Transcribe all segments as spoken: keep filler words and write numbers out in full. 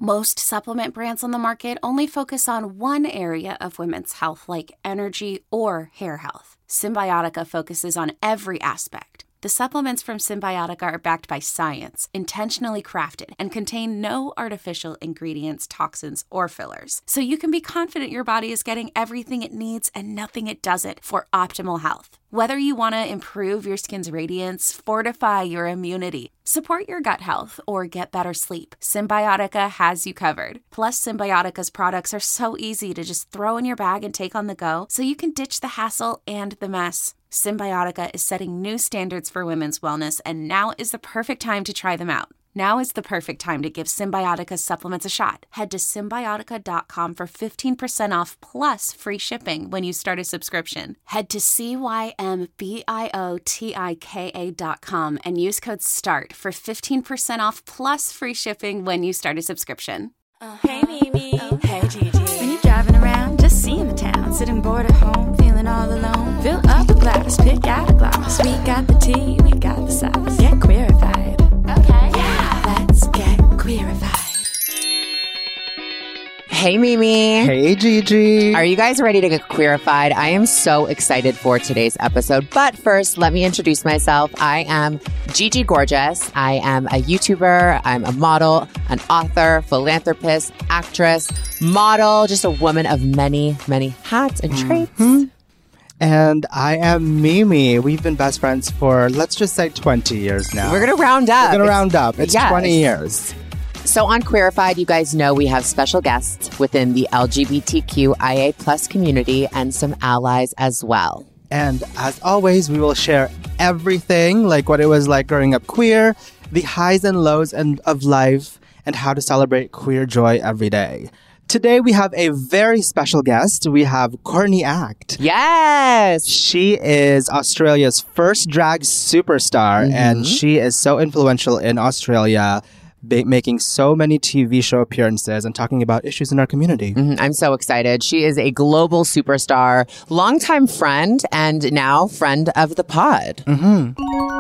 Most supplement brands on the market only focus on one area of women's health, like energy or hair health. Symbiotica focuses on every aspect. The supplements from Symbiotica are backed by science, intentionally crafted, and contain no artificial ingredients, toxins, or fillers. So you can be confident your body is getting everything it needs and nothing it doesn't for optimal health. Whether you want to improve your skin's radiance, fortify your immunity, support your gut health, or get better sleep, Symbiotica has you covered. Plus, Symbiotica's products are so easy to just throw in your bag and take on the go, so you can ditch the hassle and the mess. Symbiotica is setting new standards for women's wellness, and now is the perfect time to try them out. Now is the perfect time to give Symbiotica supplements a shot. Head to Symbiotica dot com for fifteen percent off plus free shipping when you start a subscription. Head to Symbiotika dot com and use code START for fifteen percent off plus free shipping when you start a subscription. Uh, hey, Mimi. Oh. Hey, Gigi. When you're driving around, just seeing the town, sitting bored at home, feeling all alone, fill up a glass, pick out a gloss. We got the tea, we got the sauce. Get queerified. Okay. Yeah. Let's get queerified. Hey, Mimi. Hey, Gigi. Are you guys ready to get queerified? I am so excited for today's episode. But first, let me introduce myself. I am Gigi Gorgeous. I am a YouTuber. I'm a model, an author, philanthropist, actress, model, just a woman of many, many hats and traits. Mm-hmm. And I am Mimi. We've been best friends for, let's just say, twenty years now. We're going to round up. We're going to round up. It's yes. twenty years. So on Queerified, you guys know we have special guests within the L G B T Q I A plus community and some allies as well. And as always, we will share everything, like what it was like growing up queer, the highs and lows and of life, and how to celebrate queer joy every day. Today, we have a very special guest. We have Courtney Act. Yes! She is Australia's first drag superstar, mm-hmm. and she is so influential in Australia, Ba- making so many T V show appearances and talking about issues in our community. Mm-hmm. I'm so excited. She is a global superstar, longtime friend, and now friend of the pod. Mm-hmm.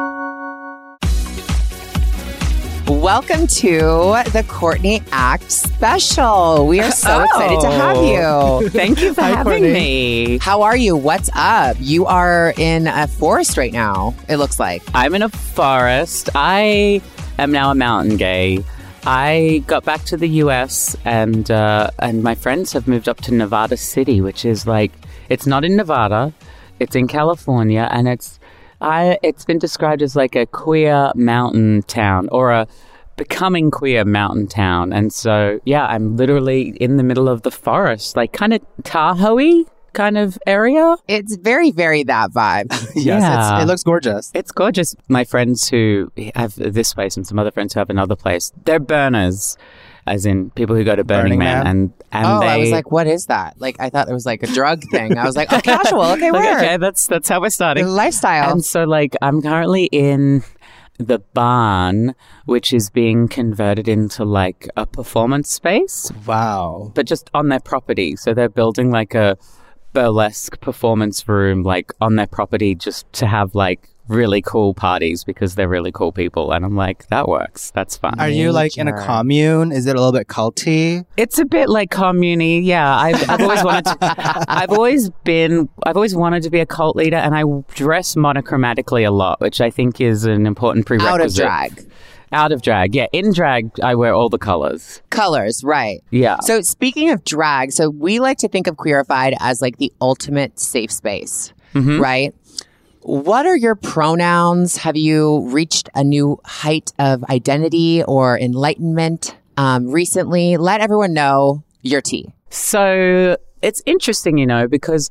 Welcome to the Courtney Act special. We are so oh. excited to have you. Thank you for Hi, having Courtney. me. How are you? What's up? You are in a forest right now, it looks like. I'm in a forest. I am now a mountain gay. I got back to the U S and uh, and my friends have moved up to Nevada City, which is like, it's not in Nevada, it's in California, and it's I it's been described as like a queer mountain town or a becoming queer mountain town. And so, yeah, I'm literally in the middle of the forest, like kind of Tahoe-y kind of area. It's very, very that vibe. Yes, yeah. it's, it looks gorgeous. It's gorgeous. My friends who have this place and some other friends who have another place, they're burners, as in people who go to Burning, Burning Man. Man. And, and oh, they, I was like, what is that? Like, I thought it was like a drug thing. I was like, oh, casual. Okay, like, where? Okay, that's, that's how we're starting. Lifestyle. And so, like, I'm currently in the barn, which is being converted into like a performance space. Wow. But just on their property. So they're building like a burlesque performance room like on their property just to have like really cool parties because they're really cool people. And I'm like, that works. That's fun. Are you like in a commune? Is it a little bit culty? It's a bit like commune-y. Yeah. I've, I've always wanted to, I've always been, I've always wanted to be a cult leader, and I dress monochromatically a lot, which I think is an important prerequisite. Out of drag. Out of drag. Yeah. In drag, I wear all the colors. Colors, right. Yeah. So speaking of drag, so we like to think of Queerified as like the ultimate safe space, mm-hmm. right? What are your pronouns? Have you reached a new height of identity or enlightenment um, recently? Let everyone know your tea. So it's interesting, you know, because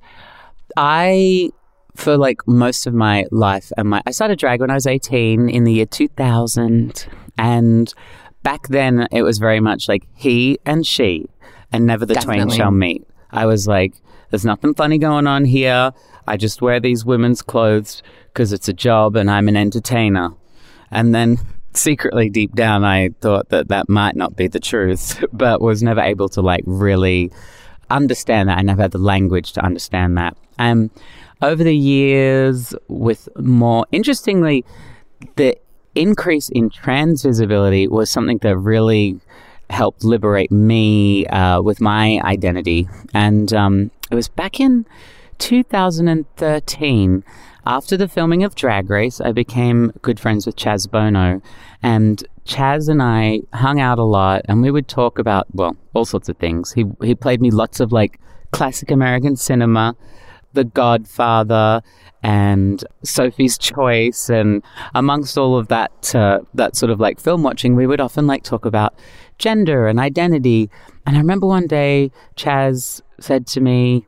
I, for like most of my life, and my I started drag when I was eighteen in the year two thousand. And back then it was very much like he and she, and never the Definitely. twain shall meet. I was like, there's nothing funny going on here. I just wear these women's clothes because it's a job and I'm an entertainer. And then secretly deep down, I thought that that might not be the truth, but was never able to like really understand that. I never had the language to understand that. Um, over the years, with more interestingly, the increase in trans visibility was something that really helped liberate me uh, with my identity. And um, it was back in two thousand thirteen. After the filming of Drag Race, I became good friends with Chaz Bono, and Chaz and I hung out a lot, and we would talk about, well, all sorts of things. He he played me lots of like classic American cinema, The Godfather, and Sophie's Choice, and amongst all of that uh, that sort of like film watching, we would often like talk about gender and identity. And I remember one day Chaz said to me,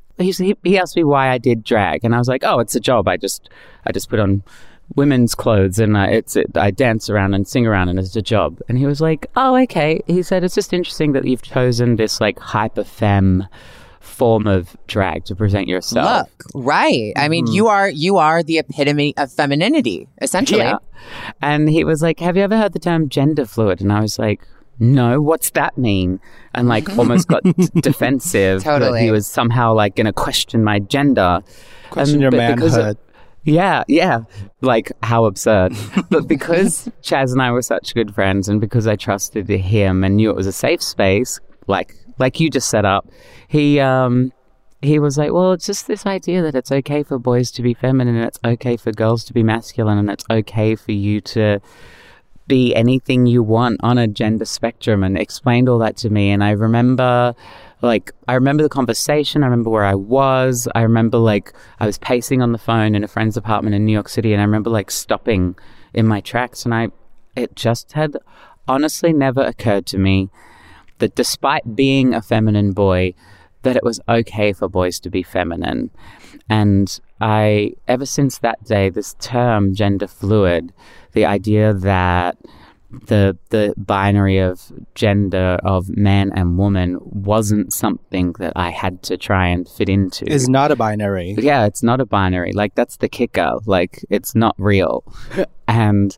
he he asked me why I did drag, and I was like, oh, it's a job. I just I just put on women's clothes, and I, it's it, I dance around and sing around, and it's a job. And he was like, oh, okay. He said, it's just interesting that you've chosen this like hyper femme form of drag to present yourself. Look, right. I mean, mm. you are you are the epitome of femininity, essentially. Yeah. And he was like, have you ever heard the term gender fluid? And I was like, no, what's that mean? And like almost got defensive. Totally. That he was somehow like going to question my gender. Question and, your manhood. manhood. Yeah, yeah. Like, how absurd. But because Chaz and I were such good friends, and because I trusted him and knew it was a safe space, like like you just set up, he um he was like, well, it's just this idea that it's okay for boys to be feminine, and it's okay for girls to be masculine, and it's okay for you to be anything you want on a gender spectrum, and explained all that to me. And I remember like I remember the conversation. I remember where I was. I remember like I was pacing on the phone in a friend's apartment in New York City, and I remember like stopping in my tracks, and I it just had honestly never occurred to me that despite being a feminine boy, that it was okay for boys to be feminine. And I, ever since that day, this term gender fluid, the idea that the the binary of gender of man and woman wasn't something that I had to try and fit into. Is not a binary. Yeah, it's not a binary. Like, that's the kicker. Like, it's not real. And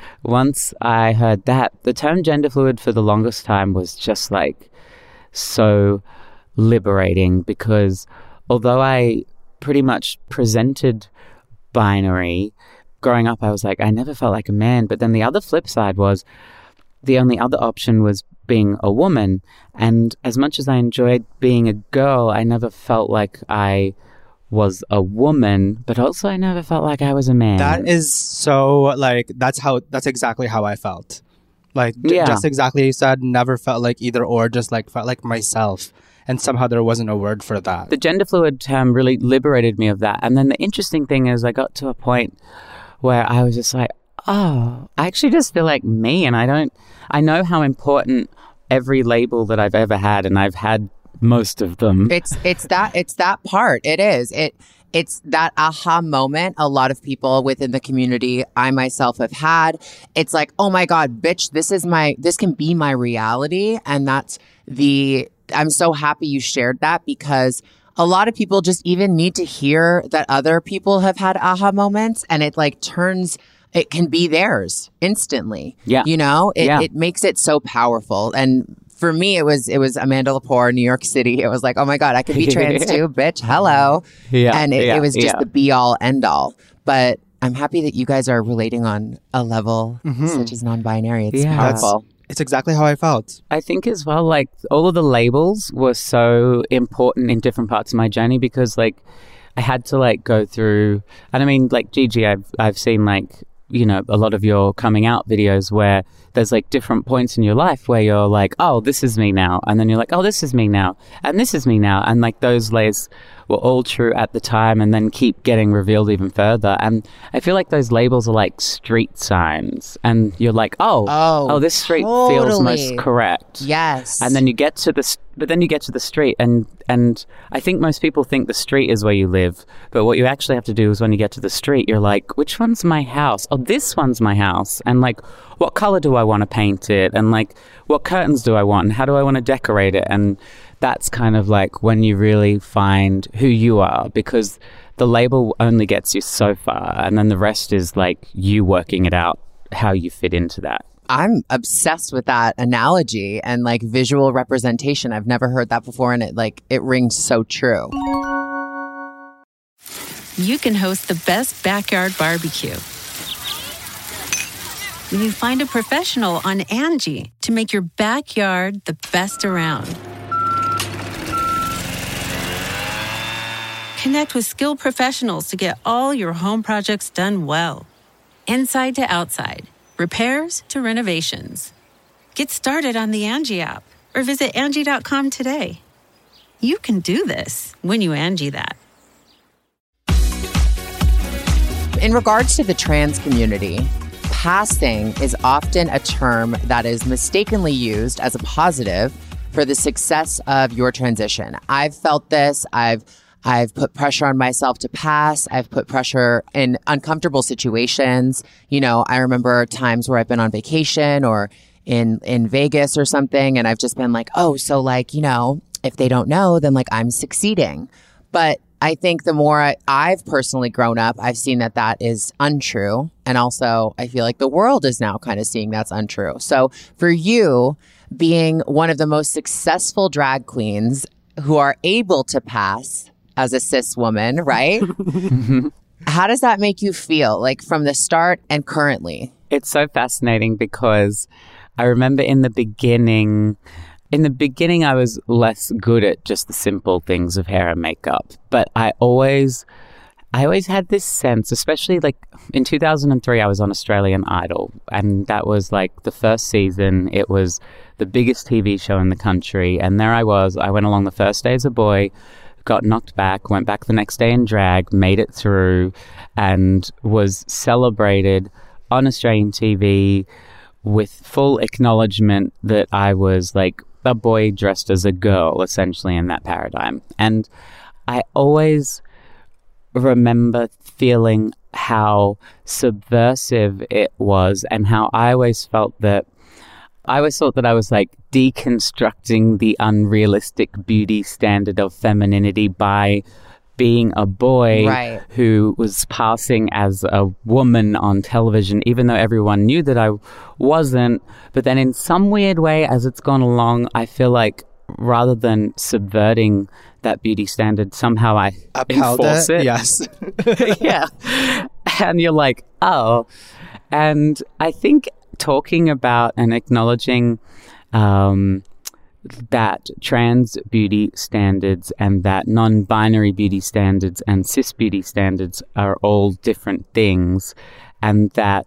once I heard that, the term gender fluid for the longest time was just like so liberating, because although I pretty much presented binary growing up, I was like, I never felt like a man. But then the other flip side was the only other option was being a woman. And as much as I enjoyed being a girl, I never felt like I was a woman, but also I never felt like I was a man. That is so, like, that's how, that's exactly how I felt. Like, j- Yeah. just exactly you said, never felt like either or, just like felt like myself. And somehow there wasn't a word for that. The gender fluid term really liberated me of that. And then the interesting thing is I got to a point where I was just like, oh, I actually just feel like me. And I don't, I know how important every label that I've ever had, and I've had most of them. It's it's that it's that part. It is. It it's that aha moment a lot of people within the community, I myself have had. It's like, oh my God, bitch, this is my this can be my reality. And that's the I'm so happy you shared that, because a lot of people just even need to hear that other people have had aha moments, and it like turns it can be theirs instantly. Yeah. You know, it, Yeah. it makes it so powerful. And for me, it was it was Amanda Lepore, New York City. It was like, oh my God, I could be trans too, bitch. Hello. Yeah, And it, yeah, it was just yeah. the be all end all. But I'm happy that you guys are relating on a level such as non-binary. It's Yeah. powerful. It's exactly how I felt. I think as well, like, all of the labels were so important in different parts of my journey, because like I had to like go through, and I mean, like, Gigi, I've I've seen like, you know, a lot of your coming out videos where there's like different points in your life where you're like, oh, this is me now. And then you're like, oh, this is me now. And this is me now. And like those layers were all true at the time, and then keep getting revealed even further. And I feel like those labels are like street signs, and you're like, oh, Oh, oh, this street feels totally. most correct. Yes. And then you get to the, s- but then you get to the street, and and I think most people think the street is where you live, but what you actually have to do is when you get to the street, you're like, which one's my house? Oh, this one's my house, and like, what color do I want to paint it, and like, what curtains do I want, and how do I want to decorate it? And that's kind of like when you really find who you are, because the label only gets you so far, and then the rest is like you working it out how you fit into that. I'm obsessed with that analogy and like visual representation. I've never heard that before, and it like it rings so true. You can host the best backyard barbecue when you find a professional on Angie to make your backyard the best around. Connect with skilled professionals to get all your home projects done well. Inside to outside, repairs to renovations. Get started on the Angie app or visit Angie dot com today. You can do this when you Angie that. In regards to the trans community, passing is often a term that is mistakenly used as a positive for the success of your transition. I've felt this. I've I've put pressure on myself to pass. I've put pressure in uncomfortable situations. You know, I remember times where I've been on vacation or in, in Vegas or something, and I've just been like, oh, so like, you know, if they don't know, then like I'm succeeding. But I think the more I, I've personally grown up, I've seen that that is untrue. And also, I feel like the world is now kind of seeing that's untrue. So for you, being one of the most successful drag queens who are able to pass as a cis woman, right? How does that make you feel, like from the start and currently? It's so fascinating because I remember in the beginning, in the beginning, I was less good at just the simple things of hair and makeup. But I always, I always had this sense, especially like in two thousand three, I was on Australian Idol. And that was like the first season. It was the biggest T V show in the country. And there I was. I went along the first day as a boy, got knocked back, went back the next day in drag, made it through, and was celebrated on Australian T V with full acknowledgement that I was like a boy dressed as a girl, essentially, in that paradigm. And I always remember feeling how subversive it was and how I always felt that I always thought that I was like deconstructing the unrealistic beauty standard of femininity by being a boy right. who was passing as a woman on television, even though everyone knew that I wasn't. But then in some weird way, as it's gone along, I feel like rather than subverting that beauty standard, somehow I Upheld enforce it. it. Yes. Yeah. And you're like, oh. And I think talking about and acknowledging um, that trans beauty standards and that non-binary beauty standards and cis beauty standards are all different things, and that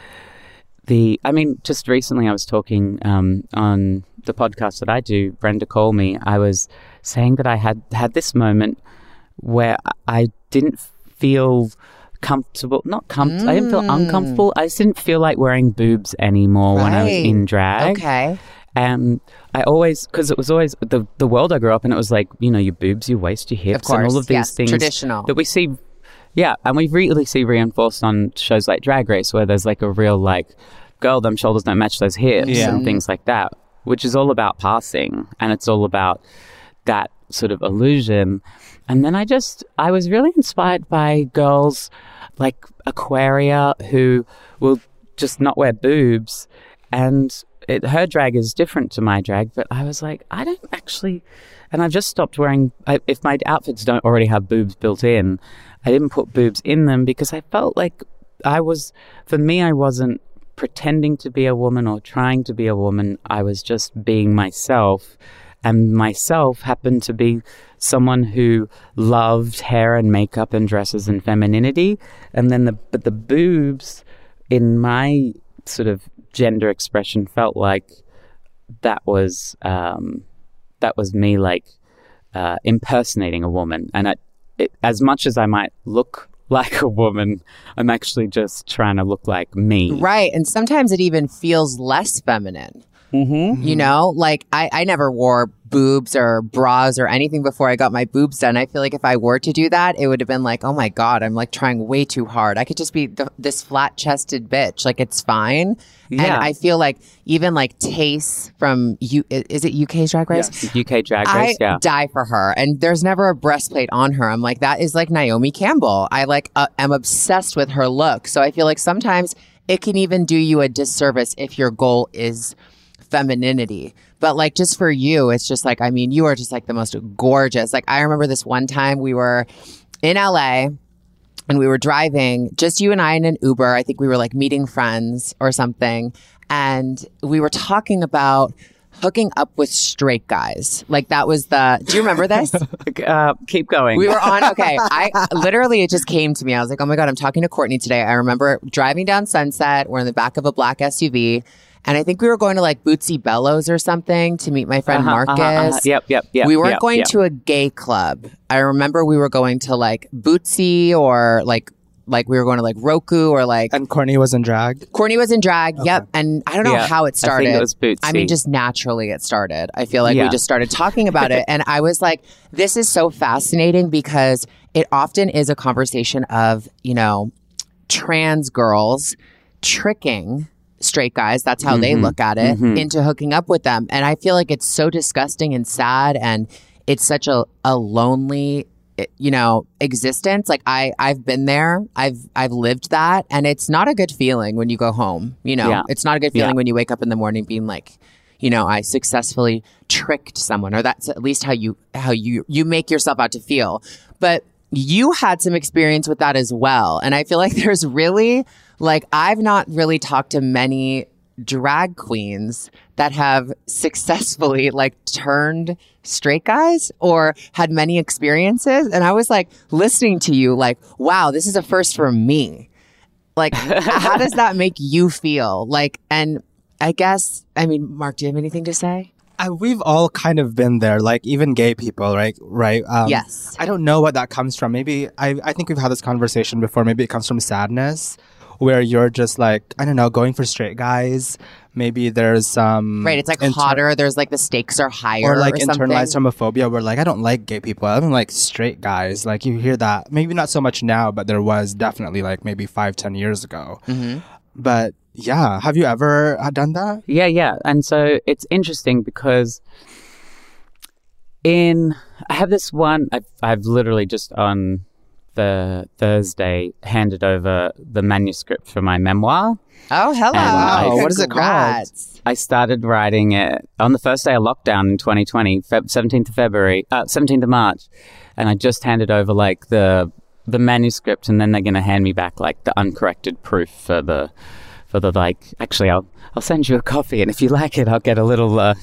the, I mean, just recently I was talking um, on the podcast that I do, Brenda Call Me, I was saying that I had had this moment where I didn't feel comfortable, not comfortable, mm. I didn't feel uncomfortable. I just didn't feel like wearing boobs anymore right. when I was in drag. Okay. And I always, because it was always the the world I grew up in, it was like, you know, your boobs, your waist, your hips, of course, and all of these yes, things. Traditional. That we see, yeah, and we really see reinforced on shows like Drag Race, where there's like a real like, girl, them shoulders don't match those hips yeah. and things like that, which is all about passing, and it's all about that sort of illusion. And then I just, I was really inspired by girls like Aquaria who will just not wear boobs, and it, her drag is different to my drag, but I was like, I don't actually, and I've just stopped wearing, I, if my outfits don't already have boobs built in, I didn't put boobs in them because I felt like I was, for me, I wasn't pretending to be a woman or trying to be a woman. I was just being myself, and myself happened to be someone who loved hair and makeup and dresses and femininity. And then the, but the boobs in my sort of gender expression felt like that was, um, that was me like, uh, impersonating a woman. And I, it, as much as I might look like a woman, I'm actually just trying to look like me. Right. And sometimes it even feels less feminine. Mm-hmm. You know, like I, I never wore boobs or bras or anything before I got my boobs done. I feel like if I were to do that, it would have been like, oh my God, I'm like trying way too hard. I could just be th- this flat chested bitch. Like it's fine. Yeah. And I feel like even like Tace from U, is it U K's Drag Race? Yes. U K Drag Race, I yeah. die for her. And there's never a breastplate on her. I'm like, that is like Naomi Campbell. I like uh, am obsessed with her look. So I feel like sometimes it can even do you a disservice if your goal is femininity. But like just for you, it's just like, I mean, you are just like the most gorgeous. Like I remember this one time we were in L A and we were driving, just you and I in an Uber. I think we were like meeting friends or something. And we were talking about hooking up with straight guys. Like that was the, do you remember this? uh, keep going. We were on, okay. I literally, it just came to me. I was like, oh my God, I'm talking to Courtney today. I remember driving down Sunset. We're in the back of a black S U V. And I think we were going to like Bootsy Bellows or something to meet my friend uh-huh, Marcus. Uh-huh, uh-huh. Yep, yep, yep. We weren't yep, going yep. to a gay club. I remember we were going to like Bootsy or like, like we were going to like Roku or like. And Courtney was in drag? Courtney was in drag, Okay. yep. And I don't know Yeah, how it started. I think it was Bootsy. I mean, just naturally it started. I feel like Yeah. we just started talking about it. And I was like, this is so fascinating because it often is a conversation of, you know, trans girls tricking straight guys, that's how mm-hmm. they look at it, mm-hmm. into hooking up with them. And I feel like it's so disgusting and sad, and it's such a, a lonely, you know, existence. Like I, I've been there, I've, I've lived that, and it's not a good feeling when you go home, you know, yeah. it's not a good feeling yeah. when you wake up in the morning being like, you know, I successfully tricked someone, or that's at least how you, how you, you make yourself out to feel. But you had some experience with that as well. And I feel like there's really, like, I've not really talked to many drag queens that have successfully like turned straight guys or had many experiences. And I was like listening to you like, wow, this is a first for me. Like, how does that make you feel? Like, and I guess, I mean, Mark, do you have anything to say? Uh, we've all kind of been there, like even gay people, right? Right? Um, yes. I don't know what that comes from. Maybe, I, I think we've had this conversation before. Maybe it comes from sadness, where you're just like, I don't know, going for straight guys. Maybe there's some... Um, right, it's like inter- hotter. There's like the stakes are higher or like or internalized something. homophobia where like, I don't like gay people. I don't like straight guys. Like you hear that. Maybe not so much now, but there was definitely like maybe five, ten years ago. Mm-hmm. But yeah, have you ever done that? Yeah, yeah. And so it's interesting because in... I have this one... I've, I've literally just on... the Thursday handed over the manuscript for my memoir. Oh, hello. Wow. What is it Congrats. called? I started writing it on the first day of lockdown in twenty twenty, Feb- seventeenth of February, uh, seventeenth of March. And I just handed over like the the manuscript, and then they're going to hand me back like the uncorrected proof for the for the like, actually I'll I'll send you a copy, and if you like it, I'll get a little uh,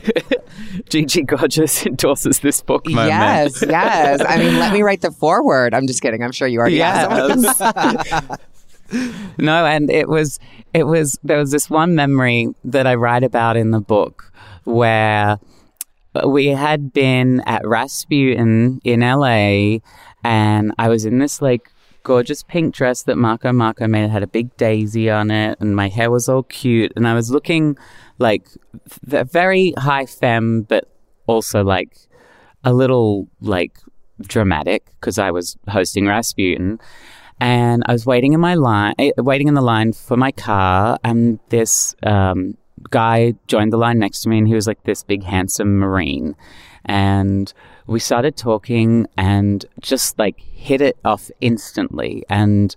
Gigi Gorgeous endorses this book moment. Yes, yes. I mean, let me write the foreword. I'm just kidding. I'm sure you already have Yes. No, and it was, it was, there was this one memory that I write about in the book where we had been at Rasputin in L A, and I was in this like gorgeous pink dress that Marco Marco made. It had a big daisy on it, and my hair was all cute, and I was looking like f- very high femme, but also like a little like dramatic because I was hosting Rasputin. And I was waiting in my line, waiting in the line for my car, and this um, guy joined the line next to me, and he was like this big, handsome Marine. And we started talking and just like hit it off instantly. And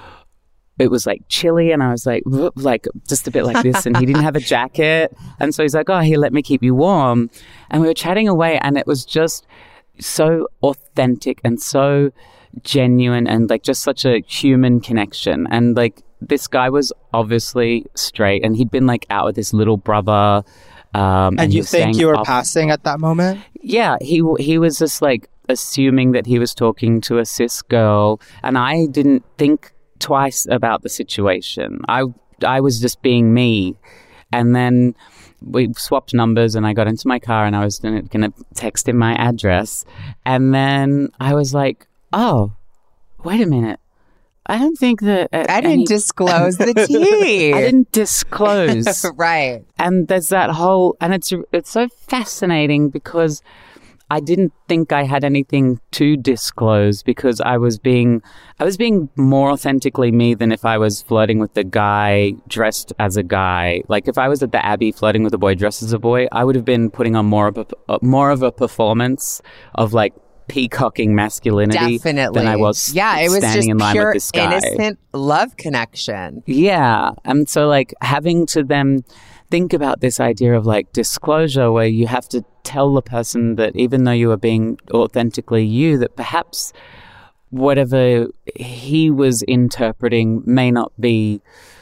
it was like chilly, and I was like, whoop, like just a bit like this. And he didn't have a jacket. And so he's like, oh, here, let me keep you warm. And we were chatting away, and it was just so authentic and so genuine and like just such a human connection. And like this guy was obviously straight, and he'd been like out with his little brother. Um, and, and you think you were off- passing at that moment? Yeah, he he was just like assuming that he was talking to a cis girl, and I didn't think twice about the situation. I I was just being me. And then we swapped numbers, and I got into my car, and I was going to text him my address. And then I was like, oh, wait a minute. I don't think that... Uh, I didn't any- disclose the tea. I didn't disclose. Right. And there's that whole... And it's it's so fascinating because I didn't think I had anything to disclose because I was being... I was being more authentically me than if I was flirting with the guy dressed as a guy. Like, if I was at the Abbey flirting with a boy dressed as a boy, I would have been putting on more of a, uh, more of a performance of, like, peacocking masculinity Definitely. than I was yeah, it was standing just in line pure with this guy. innocent love connection. Yeah. And so like having to then think about this idea of like disclosure where you have to tell the person that even though you are being authentically you, that perhaps whatever he was interpreting may not be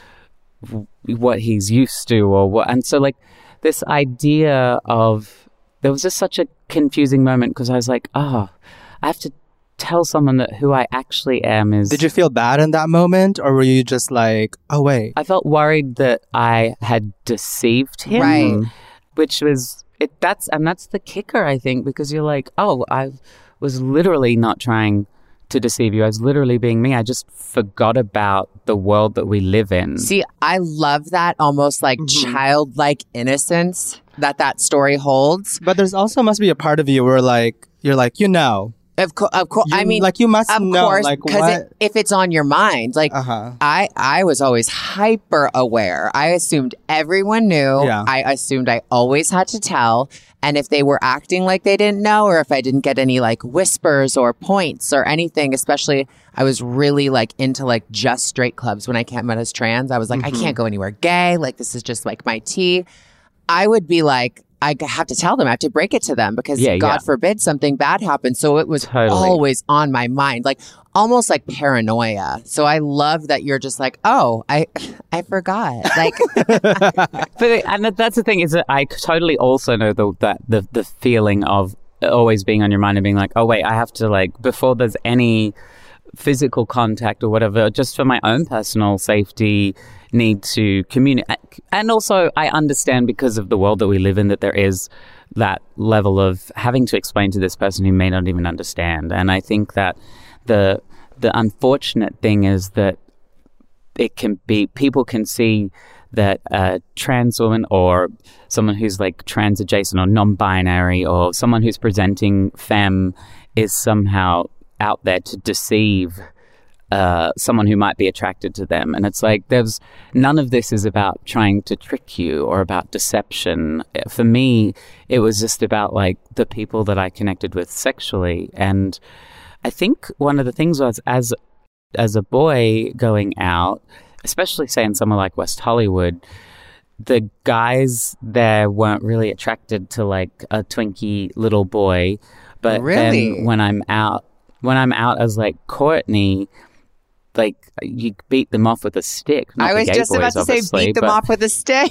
what he's used to, or what. And so like this idea of, there was just such a confusing moment because I was like, oh, I have to tell someone that who I actually am is. Did you feel bad in that moment, or were you just like, oh wait? I felt worried that I had deceived him, Right. which was it. That's and that's the kicker, I think, because you're like, oh, I was literally not trying to deceive you. I was literally being me. I just forgot about the world that we live in. See, I love that almost like Mm-hmm. childlike innocence that that story holds. But there's also must be a part of you where like you're like, you know, Of course, of course. You- I mean, like, you must of know, course, like, because what- it, if it's on your mind, like Uh-huh. I, I was always hyper aware. I assumed everyone knew. Yeah. I assumed I always had to tell. And if they were acting like they didn't know, or if I didn't get any like whispers or points or anything, especially I was really like into like just straight clubs when I came out as trans. I was like, Mm-hmm. I can't go anywhere gay. Like this is just like my tea. I would be like, I have to tell them, I have to break it to them because Yeah, God yeah. forbid something bad happens. So it was Totally. always on my mind, like almost like paranoia. So I love that you're just like, oh, I I forgot. Like, But and that- that's the thing, is that I totally also know the that the the feeling of always being on your mind and being like, oh wait, I have to like, before there's any physical contact or whatever, just for my own personal safety, need to communicate. And also I understand, because of the world that we live in, that there is that level of having to explain to this person who may not even understand. And I think that the the unfortunate thing is that it can be, people can see that a trans woman or someone who's like trans adjacent or non-binary or someone who's presenting femme is somehow out there to deceive uh, someone who might be attracted to them. And it's like, there's none of this is about trying to trick you or about deception. For me, it was just about like the people that I connected with sexually. And I think one of the things was, as as a boy going out, especially say in somewhere like West Hollywood, the guys there weren't really attracted to like a twinky little boy. But Really? then when I'm out, when I'm out as like Courtney, like you beat them off with a stick. Not I the was gay just boys, about to say, obviously, beat them but- off with a stick.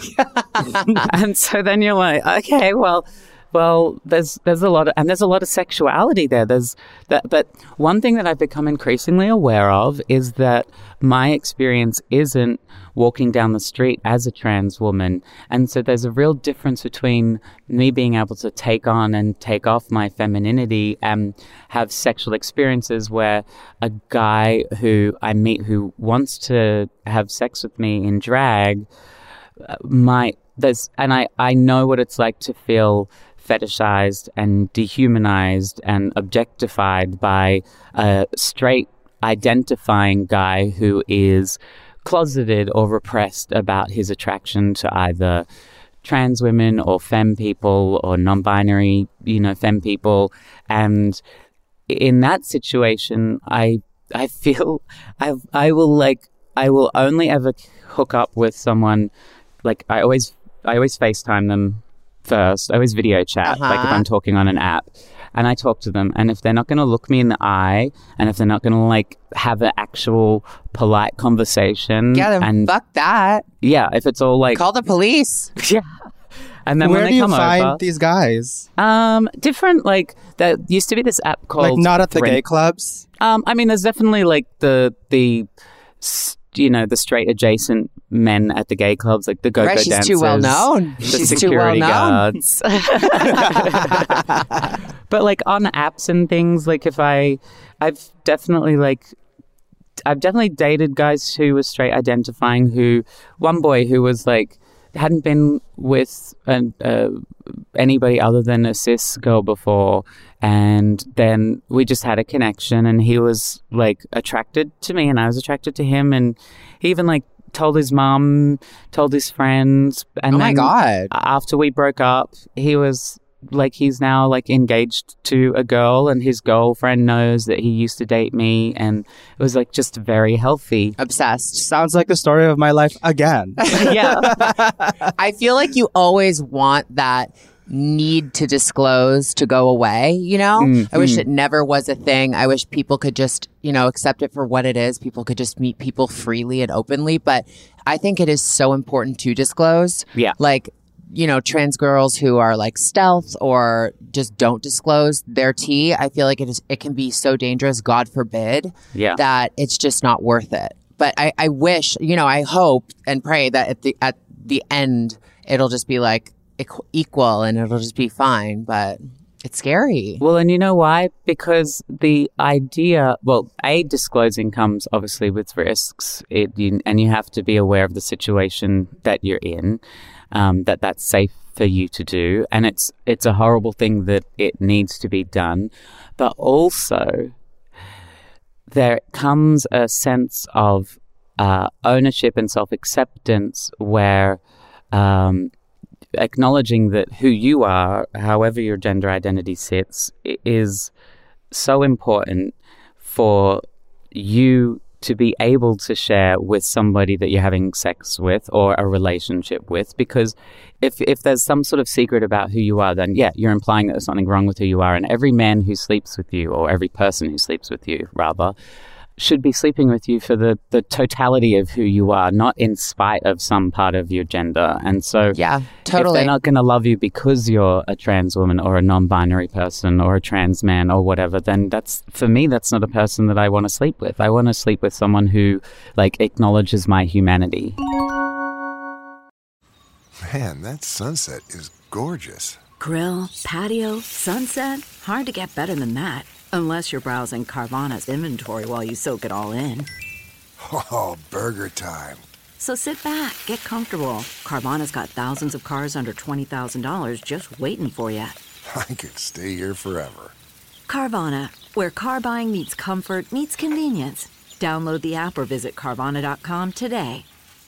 and so then you're like, okay, well, well, there's there's a lot of, and there's a lot of sexuality there. There's that, but one thing that I've become increasingly aware of is that my experience isn't walking down the street as a trans woman, and so there's a real difference between me being able to take on and take off my femininity and have sexual experiences where a guy who I meet who wants to have sex with me in drag uh, might there's and I I know what it's like to feel fetishized and dehumanized and objectified by a straight identifying guy who is closeted or repressed about his attraction to either trans women or femme people or non-binary, you know, femme people. And in that situation, I I feel I I will like I will only ever hook up with someone, like I always I always FaceTime them first. I always video chat, like if Uh-huh. I'm talking on an app. And I talk to them, and if they're not going to look me in the eye, and if they're not going to like have an actual polite conversation, Yeah, then and fuck that. yeah, if it's all like Call the police. yeah, and then Where when do they you come find over, these guys? um, different like there used to be this app called Like not at the Friend- gay clubs? Um, I mean, there's definitely like the the s- you know the straight adjacent men at the gay clubs, like the go-go Right, she's dancers, too well known. the She's too security well known. guards. But like on apps and things, like if I, I've definitely like, I've definitely dated guys who were straight identifying. Who one boy who was like hadn't been with an, uh, anybody other than a cis girl before, and then we just had a connection, and he was like attracted to me, and I was attracted to him, and he even like told his mum, told his friends, and Oh my then God. after we broke up, he was like, he's now like engaged to a girl, and his girlfriend knows that he used to date me, and it was like just very healthy. Obsessed. Sounds like the story of my life again. Yeah. I feel like you always want that need to disclose to go away, you know? Mm, I wish mm. it never was a thing. I wish people could just, you know, accept it for what it is. People could just meet people freely and openly. But I think it is so important to disclose. Yeah. Like, you know, trans girls who are like stealth or just don't disclose their tea. I feel like it is, it can be so dangerous, God forbid, Yeah. that it's just not worth it. But I, I wish, you know, I hope and pray that at the, at the end, it'll just be like equ- equal and it'll just be fine. But it's scary. Well, and you know why? Because the idea, well, A, disclosing comes obviously with risks, it, you, and you have to be aware of the situation that you're in, um, that that's safe for you to do. And it's it's a horrible thing that it needs to be done. But also, there comes a sense of uh, ownership and self-acceptance where um, acknowledging that who you are, however your gender identity sits, is so important for you to be able to share with somebody that you're having sex with or a relationship with. Because if if there's some sort of secret about who you are, then yeah, you're implying that there's something wrong with who you are. And every man who sleeps with you, or every person who sleeps with you, rather, should be sleeping with you for the, the totality of who you are, not in spite of some part of your gender. And so Yeah, if totally. they're not going to love you because you're a trans woman or a non-binary person or a trans man or whatever, then that's, for me, that's not a person that I want to sleep with. I want to sleep with someone who, like, acknowledges my humanity. Man, that sunset is gorgeous. Grill, patio, sunset. Hard to get better than that. Unless you're browsing Carvana's inventory while you soak it all in. Oh, burger time. So sit back, get comfortable. Carvana's got thousands of cars under twenty thousand dollars just waiting for you. I could stay here forever. Carvana, where car buying meets comfort, meets convenience. Download the app or visit Carvana dot com today.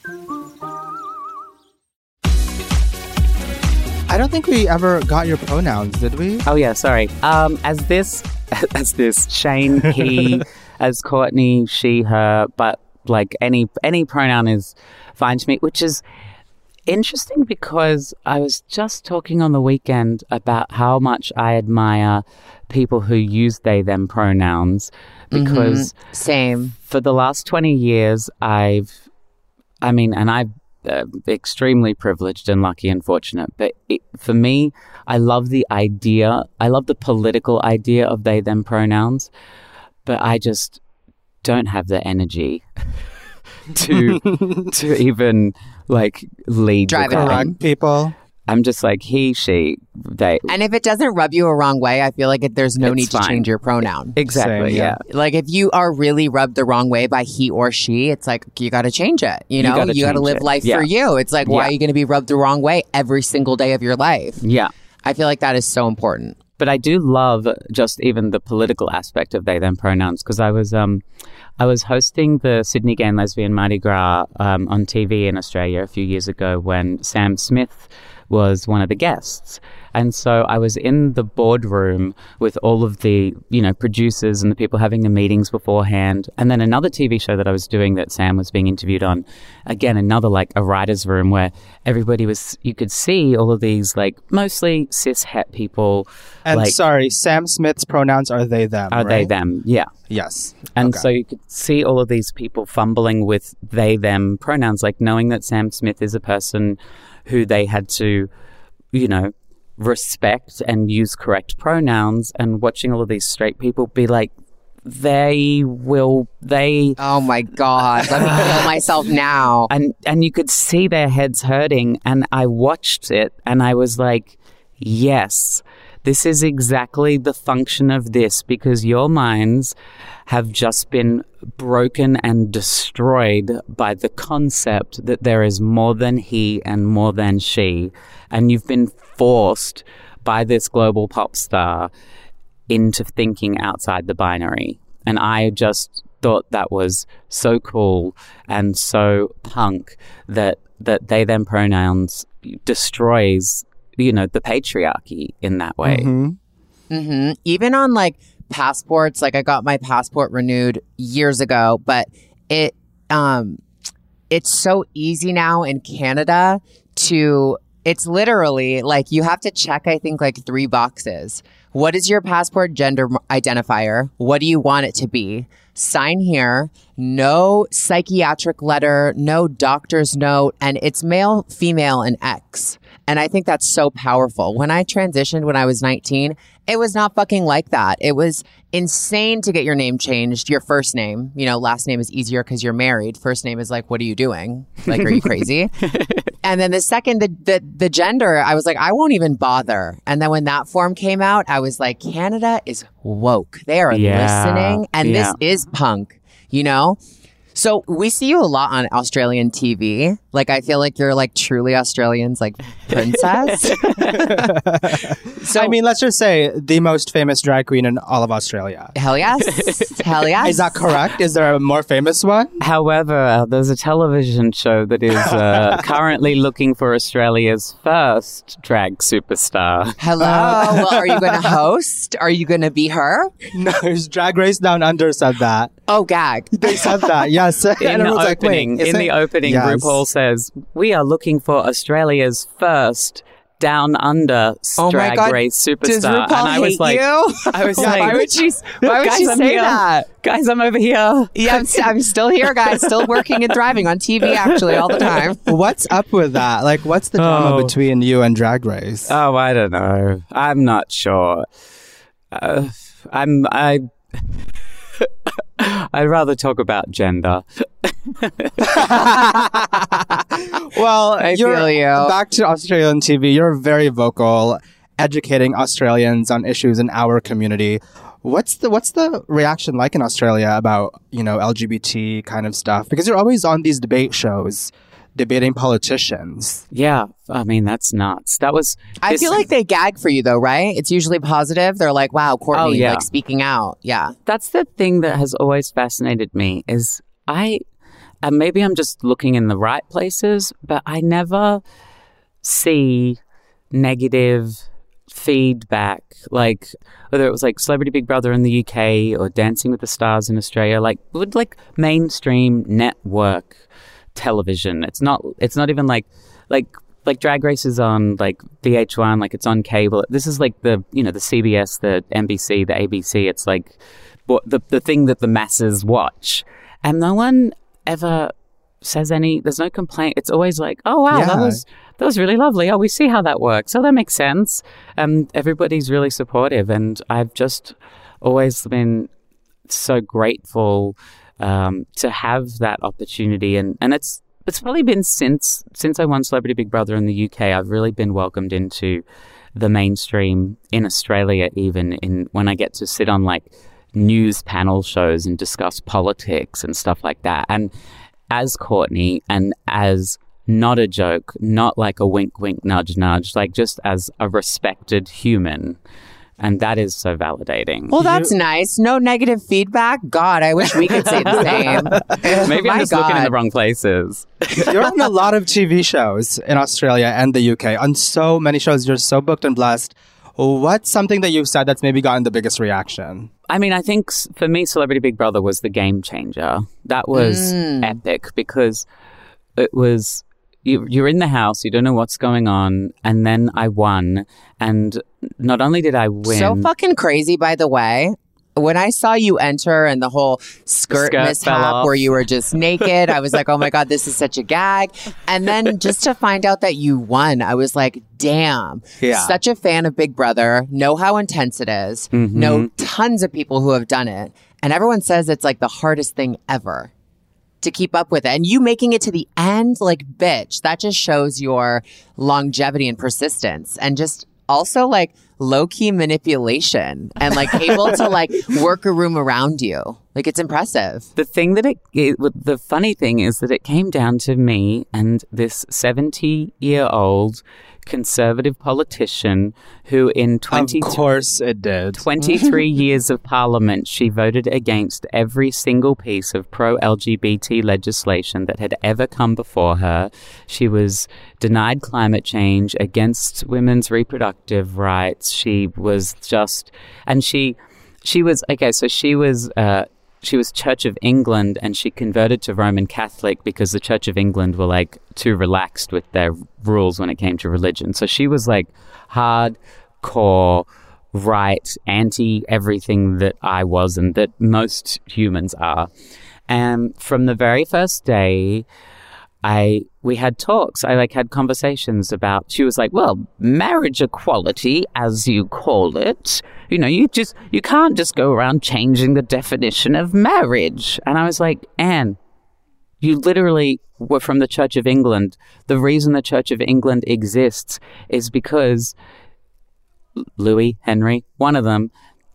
I don't think we ever got your pronouns, did we? Oh, yeah, sorry. Um, as this, as this, Shane, he, as Courtney, she, her, but like any any pronoun is fine to me, which is interesting because I was just talking on the weekend about how much I admire people who use they, them pronouns because Mm-hmm. Same. for the last twenty years, I've, I mean, and I've uh, extremely privileged and lucky and fortunate, but it, for me, I love the idea, I love the political idea of they, them pronouns, but I just don't have the energy to to even like lead Drive with it that. home. Correct, people. I'm just like he, she, they. And if it doesn't rub you a wrong way, I feel like it, there's no It's need fine. to change your pronoun. Exactly, Same, yeah. yeah. Like if you are really rubbed the wrong way by he or she, it's like you got to change it. You You know, gotta you got to change live it. life Yeah. for you. It's like, why Yeah. are you going to be rubbed the wrong way every single day of your life? Yeah. I feel like that is so important. But I do love just even the political aspect of they them pronouns because I was um I was hosting the Sydney Gay and Lesbian Mardi Gras um, on T V in Australia a few years ago when Sam Smith was one of the guests. And so I was in the boardroom with all of the, you know, producers and the people having the meetings beforehand. And then another T V show that I was doing that Sam was being interviewed on, again, another like a writer's room where everybody was, you could see all of these like mostly cis het people. And like, sorry, Sam Smith's pronouns are they, them, are they right? them? Yeah. Yes. And Okay. so you could see all of these people fumbling with they, them pronouns, like knowing that Sam Smith is a person who they had to, you know, respect and use correct pronouns, and watching all of these straight people be like, they will, they, Oh my God. Let me kill myself now. and, and you could see their heads hurting. And I watched it and I was like, yes, this is exactly the function of this, because your minds have just been broken and destroyed by the concept that there is more than he and more than she. And you've been forced by this global pop star into thinking outside the binary. And I just thought that was so cool and so punk that, that they, them pronouns destroys, you know, the patriarchy in that way. Mm-hmm. hmm Even on like passports, like I got my passport renewed years ago, but it um it's so easy now in Canada to It's literally like you have to check, I think, like three boxes. What is your passport gender identifier? What do you want it to be? Sign here. No psychiatric letter, no doctor's note, and it's male, female, and X. And I think that's so powerful. When I transitioned when I was nineteen, it was not fucking like that. It was insane to get your name changed. Your first name, you know, last name is easier because you're married. First name is like, what are you doing? Like, are you crazy? And then the second, the, the the gender, I was like, I won't even bother. And then when that form came out, I was like, Canada is woke. They are Yeah. listening. And Yeah. this is punk, you know? So we see you a lot on Australian T V. Like, I feel like you're like truly Australian's like princess. So I mean, let's just say the most famous drag queen in all of Australia. Hell yes. Hell yes. Is that correct? Is there a more famous one? However, uh, there's a television show that is uh, currently looking for Australia's first drag superstar. Hello. Well, are you going to host? Are you going to be her? No, it's Drag Race Down Under said that. Oh, gag. They said that, yes. In And the everyone's like, wait, opening, is in it- the opening, Yes. RuPaul says, "We are looking for Australia's first Down Under Oh my drag God. race superstar." Does RuPaul and I was hate like, you? I was Yeah, like, why would she, why would guys, she I'm say here. that? Guys, I'm over here. Yeah, I'm, I'm still here, guys. Still working and thriving on T V, actually, all the time. What's up with that? Like, what's the drama Oh. between you and Drag Race? Oh, I don't know. I'm not sure. Uh, I'm I. I'd rather talk about gender. Well, I you're feel you. back to Australian T V. You're very vocal, educating Australians on issues in our community. What's the what's the reaction like in Australia about, you know, L G B T kind of stuff? Because you're always on these debate shows debating politicians. Yeah, I mean that's nuts. That was. I this- feel like they gag for you, though, right? It's usually positive. They're like, wow, Courtney, Oh, yeah. like speaking out. Yeah. that's the thing that has always fascinated me is I, and maybe I'm just looking in the right places, but I never see negative feedback, like whether it was like Celebrity Big Brother in the U K or Dancing with the Stars in Australia, like would like mainstream network television. It's not. It's not even like like. Like Drag Race is on like V H one, like it's on cable. This is like the, you know, the C B S, the N B C, the A B C. It's like what the the thing that the masses watch. And no one ever says any, there's no complaint. It's always like, oh wow, Yeah. that was that was really lovely. Oh, we see how that works. Oh, that makes sense. Um everybody's really supportive, and I've just always been so grateful um to have that opportunity, and and it's It's probably been since since I won Celebrity Big Brother in the U K, I've really been welcomed into the mainstream in Australia, even in when I get to sit on like news panel shows and discuss politics and stuff like that. And as Courtney, and as not a joke, not like a wink, wink, nudge, nudge, like just as a respected human. And that is so validating. Well, that's nice. No negative feedback. God, I wish we could say the same. Maybe I'm My just looking in God. the wrong places. You're on a lot of T V shows in Australia and the U K. On so many shows, you're so booked and blessed. What's something that you've said that's maybe gotten the biggest reaction? I mean, I think s- for me, Celebrity Big Brother was the game changer. That was epic because it was, you, you're in the house, you don't know what's going on, and then I won. And not only did I win. So fucking crazy, by the way. When I saw you enter and the whole skirt, skirt fell mishap off. where you were just naked, I was like, oh my God, this is such a gag. And then just to find out that you won, I was like, damn. Yeah. Such a fan of Big Brother. Know how intense it is. Mm-hmm. Know tons of people who have done it. And everyone says it's like the hardest thing ever to keep up with it. And you making it to the end, like, bitch, that just shows your longevity and persistence. And just also like low-key manipulation and like able to like work a room around you. Like, it's impressive. The thing that it, it, the funny thing is that it came down to me and this seventy-year-old conservative politician who in twenty Of course it did. twenty-three years of parliament, she voted against every single piece of pro-L G B T legislation that had ever come before her. She was denied climate change, against women's reproductive rights. She was just, and she, she was, okay, so she was, uh, she was Church of England, and she converted to Roman Catholic because the Church of England were like too relaxed with their rules when it came to religion. So she was like hardcore, right, anti everything that I was and that most humans are. And from the very first day, I we had talks. I like had conversations about. She was like, "Well, marriage equality, as you call it, you know, you just you can't just go around changing the definition of marriage." And I was like, "Anne, you literally were from the Church of England. The reason the Church of England exists is because Louis, Henry, one of them,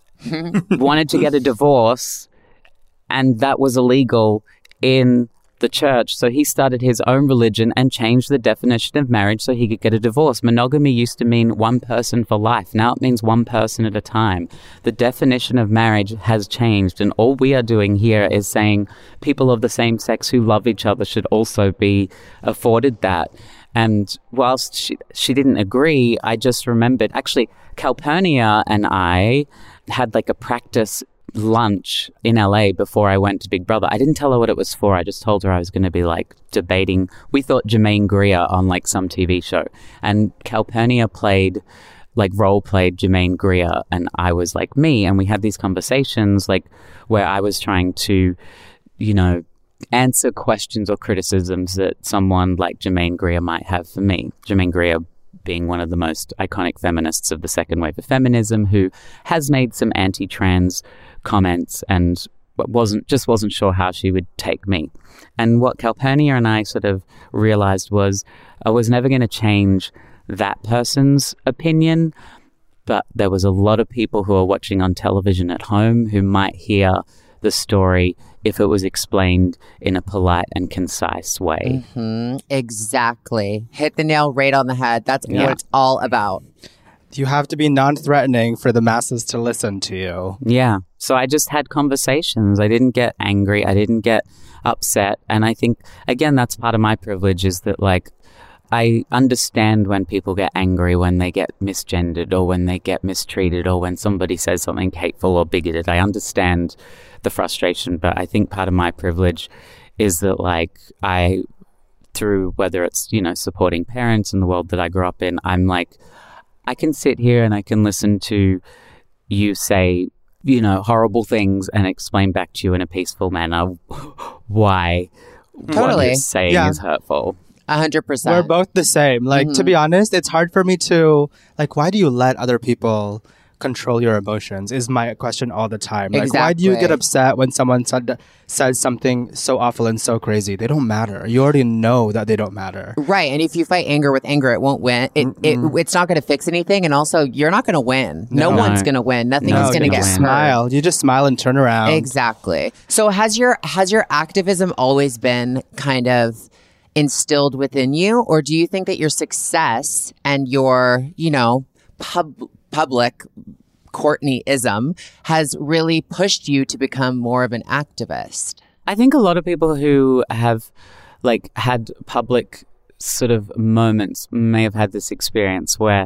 wanted to get a divorce, and that was illegal in the church. So he started his own religion and changed the definition of marriage so he could get a divorce. Monogamy used to mean one person for life. Now it means one person at a time. The definition of marriage has changed, and all we are doing here is saying people of the same sex who love each other should also be afforded that." And whilst she, she didn't agree, I just remembered, actually, Calpurnia and I had like a practice lunch in L A before I went to Big Brother. I didn't tell her what it was for. I just told her I was going to be like debating. We thought Jermaine Greer on like some T V show, and Calpurnia played like role played Jermaine Greer, and I was like me, and we had these conversations like where I was trying to, you know, answer questions or criticisms that someone like Jermaine Greer might have for me. Jermaine Greer being one of the most iconic feminists of the second wave of feminism, who has made some anti-trans comments and wasn't just wasn't sure how she would take me. And what Calpurnia and I sort of realized was I was never going to change that person's opinion, but there was a lot of people who are watching on television at home who might hear the story if it was explained in a polite and concise way. Mm-hmm. Exactly. Hit the nail right on the head. That's Yeah. what it's all about. You have to be non-threatening for the masses to listen to you. Yeah. So I just had conversations. I didn't get angry. I didn't get upset. And I think, again, that's part of my privilege is that, like, I understand when people get angry, when they get misgendered or when they get mistreated or when somebody says something hateful or bigoted. I understand the frustration, but I think part of my privilege is that, like, I, through whether it's, you know, supporting parents in the world that I grew up in, I'm like, I can sit here and I can listen to you say, you know, horrible things and explain back to you in a peaceful manner why what Totally. you're saying Yeah. is hurtful. A hundred percent. We're both the same. Like, Mm-hmm. to be honest, it's hard for me to, like, why do you let other people control your emotions is my question all the time. Like, why do you get Exactly. upset when someone said, says something so awful and so crazy? They don't matter. You already know that they don't matter. Right. And if you fight anger with anger, it won't win. It, it It's not going to fix anything. And also, you're not going to win. No, No. one's going to win. Nothing's No, going to you get just hurt. smile. You just smile and turn around. Exactly. So has your has your activism always been kind of instilled within you, or do you think that your success and your, you know, pub, public Courtney-ism has really pushed you to become more of an activist? I think a lot of people who have like had public sort of moments may have had this experience where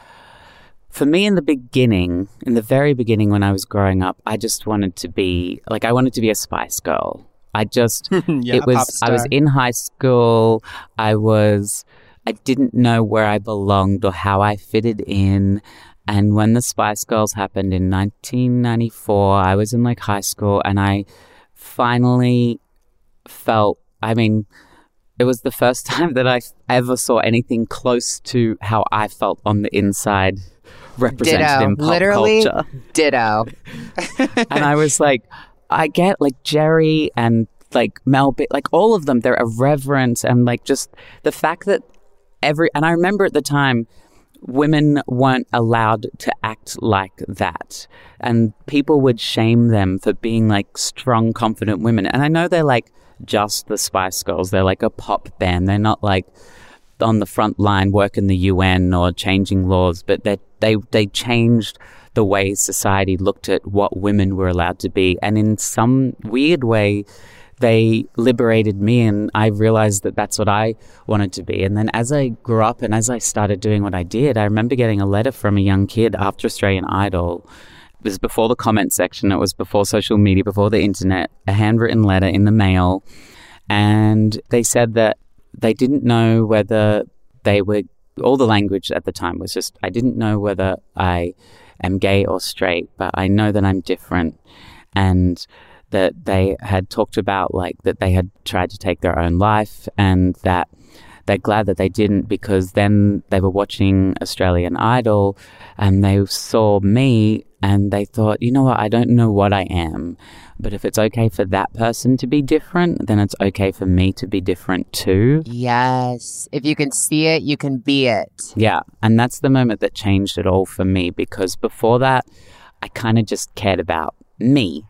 for me in the beginning, in the very beginning when I was growing up, I just wanted to be like, I wanted to be a Spice Girl. I just, Yeah, it a was, pop I was star. in high school. I was, I didn't know where I belonged or how I fitted in. And when the Spice Girls happened in nineteen ninety-four, I was in like high school and I finally felt, I mean, it was the first time that I ever saw anything close to how I felt on the inside represented Ditto. in pop Literally, culture. ditto. And I was like, I get like Jerry and like Mel B, like all of them, their irreverence and like just the fact that every, and I remember at the time, women weren't allowed to act like that. And people would shame them for being like strong, confident women. And I know they're like just the Spice Girls. They're like a pop band. They're not like on the front line working the U N or changing laws, but they they they changed the way society looked at what women were allowed to be. And in some weird way, they liberated me, and I realized that that's what I wanted to be. And then as I grew up and as I started doing what I did, I remember getting a letter from a young kid after Australian Idol it was before the comment section. It was before social media, before the internet, a handwritten letter in the mail. And they said that they didn't know whether they were, all the language at the time was just, I didn't know whether I am gay or straight, but I know that I'm different. And that they had talked about like that they had tried to take their own life, and that they're glad that they didn't, because then they were watching Australian Idol and they saw me and they thought, you know what, I don't know what I am, but if it's okay for that person to be different, then it's okay for me to be different too. Yes. If you can see it, you can be it. Yeah. And that's the moment that changed it all for me, because before that, I kind of just cared about me.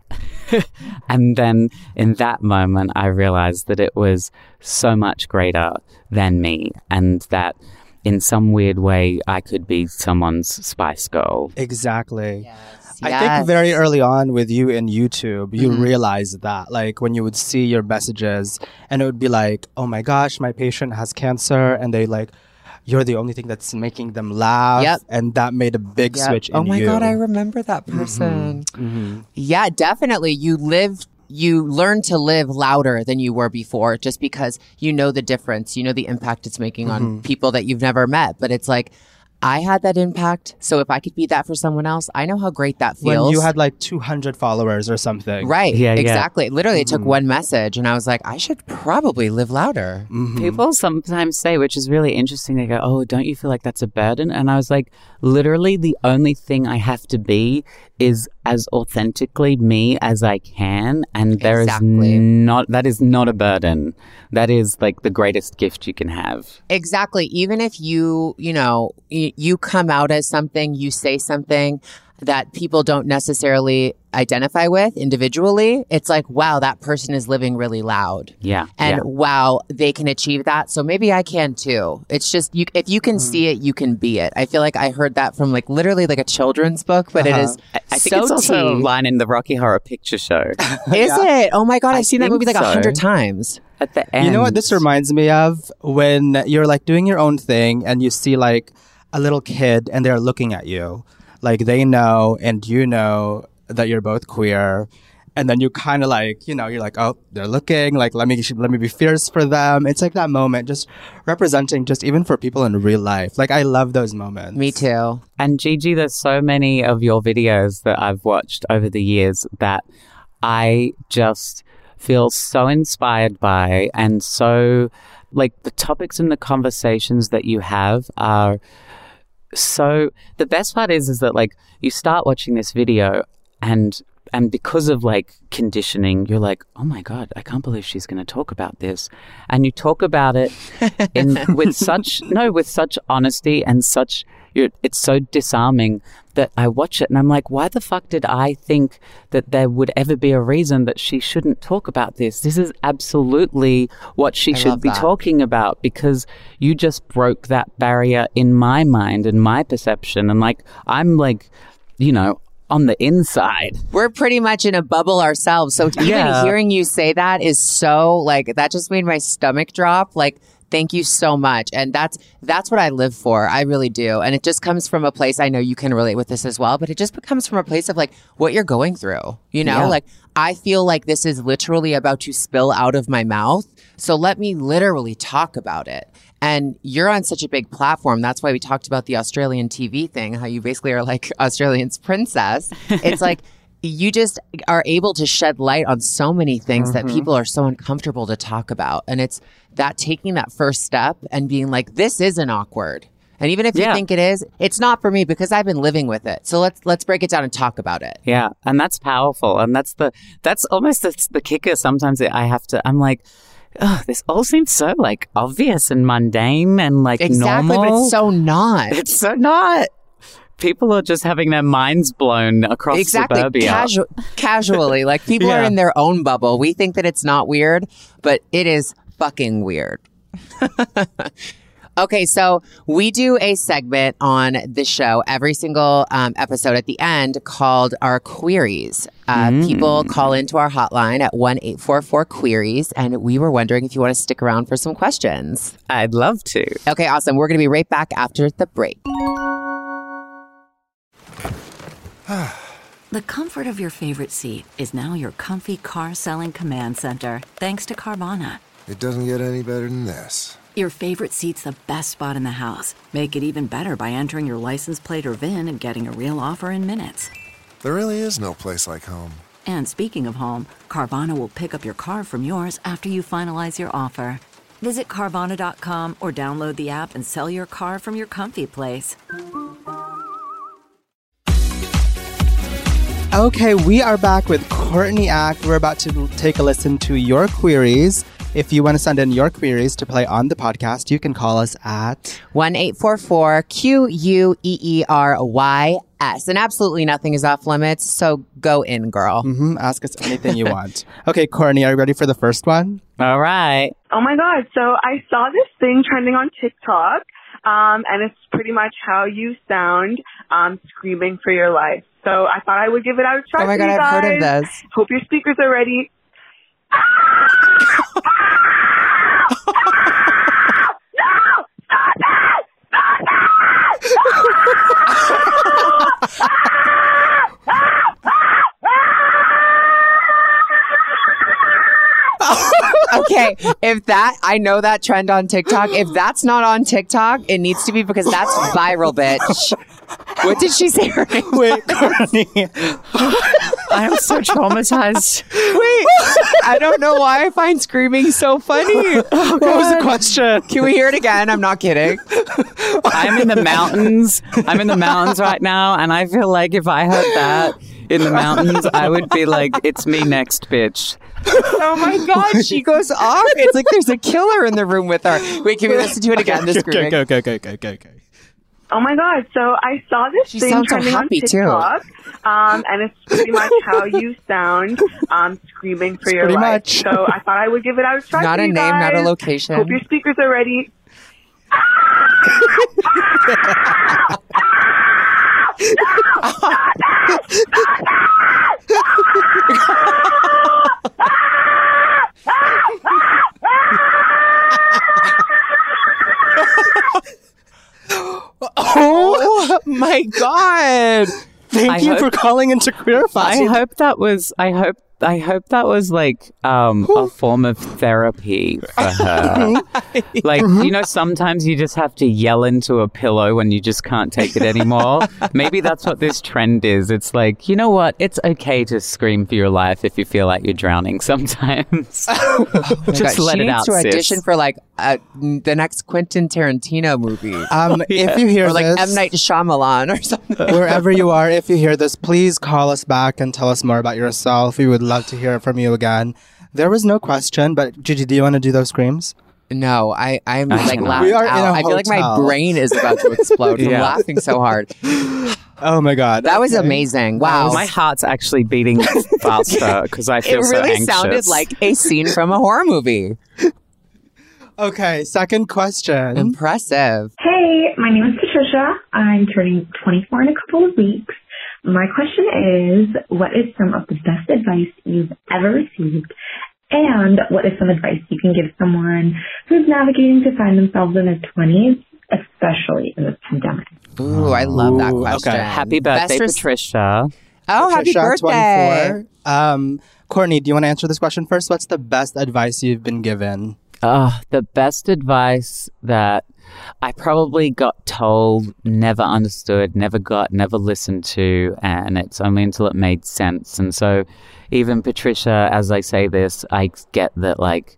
And then in that moment, I realized that it was so much greater than me, and that in some weird way, I could be someone's Spice Girl. Exactly. Yes. I Yes. think very early on with you in YouTube, you Mhm. realized that, like when you would see your messages and it would be like, oh my gosh, my patient has cancer, and they like, you're the only thing that's making them laugh. Yep. And that made a big Yep. switch in Oh my you. God, I remember that person. hmm Yeah, definitely. You live, you learn to live louder than you were before, just because you know the difference. You know the impact it's making on people that you've never met. But it's like, I had that impact. So if I could be that for someone else, I know how great that feels. When you had like two hundred followers or something. Right. Yeah, yeah. exactly. Literally, it took one message and I was like, I should probably live louder. People sometimes say, which is really interesting, they go, oh, don't you feel like that's a burden? And I was like, literally the only thing I have to be is as authentically me as I can. And there is Exactly. not, that is not a burden. That is like the greatest gift you can have. Exactly. Even if you, you know, y- you come out as something, you say something that people don't necessarily identify with individually, it's like, wow, that person is living really loud. Yeah. And yeah. wow, they can achieve that. So maybe I can too. It's just, you, if you can see it, you can be it. I feel like I heard that from like literally like a children's book, but it is I, I think so it's also a tea. line in the Rocky Horror Picture Show. Is it? Oh my God, I I've seen that think movie like a so. hundred times. At the end. You know what this reminds me of? When you're like doing your own thing and you see like a little kid and they're looking at you. Like they know and you know that you're both queer. And then you kind of like, you know, you're like, oh, they're looking. Like, let me let me be fierce for them. It's like that moment, just representing just even for people in real life. Like, I love those moments. Me too. And Gigi, there's so many of your videos that I've watched over the years that I just feel so inspired by, and so like the topics and the conversations that you have are so, the best part is is that like you start watching this video and and because of like conditioning, you're like, oh my God, I can't believe she's going to talk about this. And you talk about it in with such, no, with such honesty and such, you're, it's so disarming that I watch it and I'm like, why the fuck did I think that there would ever be a reason that she shouldn't talk about this? This is absolutely what she I should love be that. talking about, because you just broke that barrier in my mind and my perception. And like, I'm like, you know, on the inside. We're pretty much in a bubble ourselves. So even Yeah. hearing you say that is so like, that just made my stomach drop. Like, thank you so much. And that's, that's what I live for. I really do. And it just comes from a place, I know you can relate with this as well, but it just comes from a place of like what you're going through, you know, Yeah. like I feel like this is literally about to spill out of my mouth. So let me literally talk about it. And you're on such a big platform. That's why we talked about the Australian T V thing, how you basically are like Australian's princess. It's like you just are able to shed light on so many things that people are so uncomfortable to talk about. And it's that taking that first step and being like, this isn't awkward. And even if you Yeah. think it is, it's not for me because I've been living with it. So let's let's break it down and talk about it. Yeah, and that's powerful, and that's the that's almost the, the kicker. Sometimes I have to. I'm like, oh, this all seems so like obvious and mundane and like Exactly, normal. but it's so not. It's so not. People are just having their minds blown across Exactly. suburbia. Casu- casually. Like people are Yeah. in their own bubble. We think that it's not weird, but it is fucking weird. Okay, so we do a segment on the show every single um, episode at the end called our queries. Uh, People call into our hotline at one eight four four queries, and we were wondering if you want to stick around for some questions. I'd love to. Okay, awesome. We're going to be right back after the break. The comfort of your favorite seat is now your comfy car selling command center, thanks to Carvana. It doesn't get any better than this. Your favorite seat's the best spot in the house. Make it even better by entering your license plate or V I N and getting a real offer in minutes. There really is no place like home. And speaking of home, Carvana will pick up your car from yours after you finalize your offer. Visit Carvana dot com or download the app and sell your car from your comfy place. Okay, we are back with Courtney Act. We're about to take a listen to your queries. If you want to send in your queries to play on the podcast, you can call us at one eight four four Q U E E R Y S. And absolutely nothing is off limits, so go in, girl. Mm-hmm. Ask us anything you want. Okay, Courtney, are you ready for the first one? All right. Oh my God. So I saw this thing trending on TikTok, um, and it's pretty much how you sound um, screaming for your life. So I thought I would give it out a try. Oh my for God, you I've guys. heard of this. Hope your speakers are ready. Okay, if that, I know that trend on TikTok. If that's not on TikTok, it needs to be because that's viral, bitch. What did she say? Wait, Courtney. I am so traumatized. Wait, I don't know why I find screaming so funny. What was the question? Can we hear it again? I'm not kidding. I'm in the mountains. I'm in the mountains right now, and I feel like if I heard that in the mountains, I would be like, it's me next, bitch. Oh my God, she goes off. It's like there's a killer in the room with her. Wait, can we listen to it again? The screaming. Okay, okay, okay, okay, okay, okay. Oh my God. So I saw this She thing sounds so trending on happy, too. TikTok, um, and it's pretty much how you sound um, screaming for your pretty life. much. So I thought I would give it out a try. Not for a you name, not a guys. location. Hope your speakers are ready. Oh my God. Thank I you hope- for calling into Queer I Fest. hope that was. I hope. I hope that was like um, a form of therapy for her. Like, you know, sometimes you just have to yell into a pillow when you just can't take it anymore. Maybe that's what this trend is. It's like, you know what? It's okay to scream for your life if you feel like you're drowning sometimes. Just God, let she it needs out, to sis. audition for like uh, the next Quentin Tarantino movie. Um, If you hear Or like this, M. Night Shyamalan or something. wherever you are, if you hear this, please call us back and tell us more about yourself. We would love to hear from you again. There was no question, but Gigi, do you want to do those screams? No, I, I'm I like cannot. laughing We are in out. a I feel like my hotel. brain is about to explode from Yeah. laughing so hard. Oh my God. That was Okay. amazing. Wow. My heart's actually beating faster because I it feel so really anxious. sounded like a scene from a horror movie. Okay, second question. Impressive. Hey, my name is Patricia. I'm turning twenty-four in a couple of weeks. My question is, what is some of the best advice you've ever received? And what is some advice you can give someone who's navigating to find themselves in their twenties, especially in this pandemic? Ooh, I love that Ooh, question. okay. Happy birthday, Best res- Patricia. Oh, happy Patricia, birthday. twenty-four. Um, Courtney, do you want to answer this question first? What's the best advice you've been given? Uh, the best advice that I probably got told, never understood, never got, never listened to, and it's only until it made sense. And so even Patricia, as I say this, I get that, like,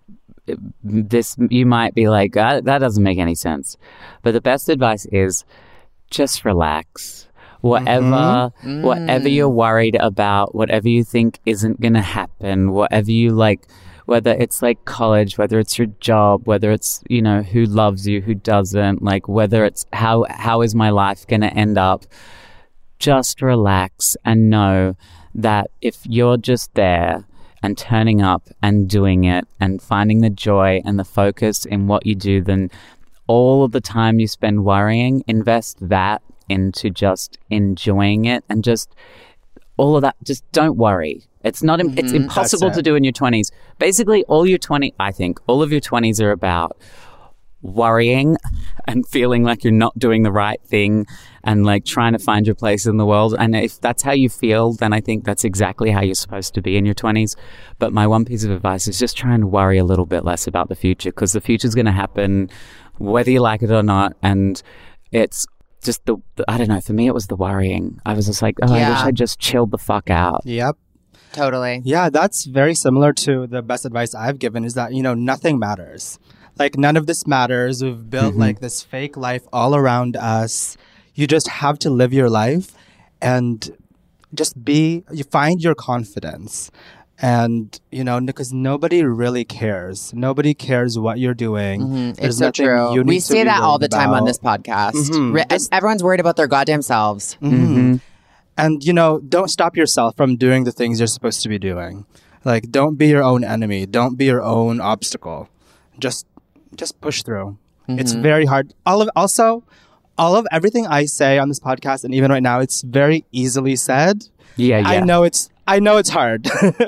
this, you might be like, uh, that doesn't make any sense. But the best advice is just relax. Whatever, Mm. whatever you're worried about, whatever you think isn't going to happen, whatever you like, whether it's like college, whether it's your job, whether it's, you know, who loves you, who doesn't, like whether it's how, how is my life going to end up? Just relax and know that if you're just there and turning up and doing it and finding the joy and the focus in what you do, then all of the time you spend worrying, invest that into just enjoying it and just all of that. Just don't worry. It's not, im- it's impossible That's to it. do in your twenties. Basically, all your twenty, I think, all of your twenties are about worrying and feeling like you're not doing the right thing and like trying to find your place in the world. And if that's how you feel, then I think that's exactly how you're supposed to be in your twenties. But my one piece of advice is just try and worry a little bit less about the future, because the future's going to happen whether you like it or not. And it's just the, the, I don't know, for me it was the worrying. I was just like, oh, Yeah. I wish I just chilled the fuck out. Yep. Totally. Yeah, that's very similar to the best advice I've given is that, you know, nothing matters. Like, none of this matters. We've built Mm-hmm. like this fake life all around us. You just have to live your life and just be, you find your confidence. And, you know, because nobody really cares. Nobody cares what you're doing. Mhm. There's It's so nothing true. you need We to say be that all worried the time on about. this podcast. Mhm. Re- Everyone's worried about their goddamn selves. Mm-hmm. And, you know, don't stop yourself from doing the things you're supposed to be doing. Like, don't be your own enemy. Don't be your own obstacle. Just just push through. It's Mhm. very hard. All of also, all of everything I say on this podcast and even right now, it's very easily said. Yeah, yeah. I know it's I know it's hard.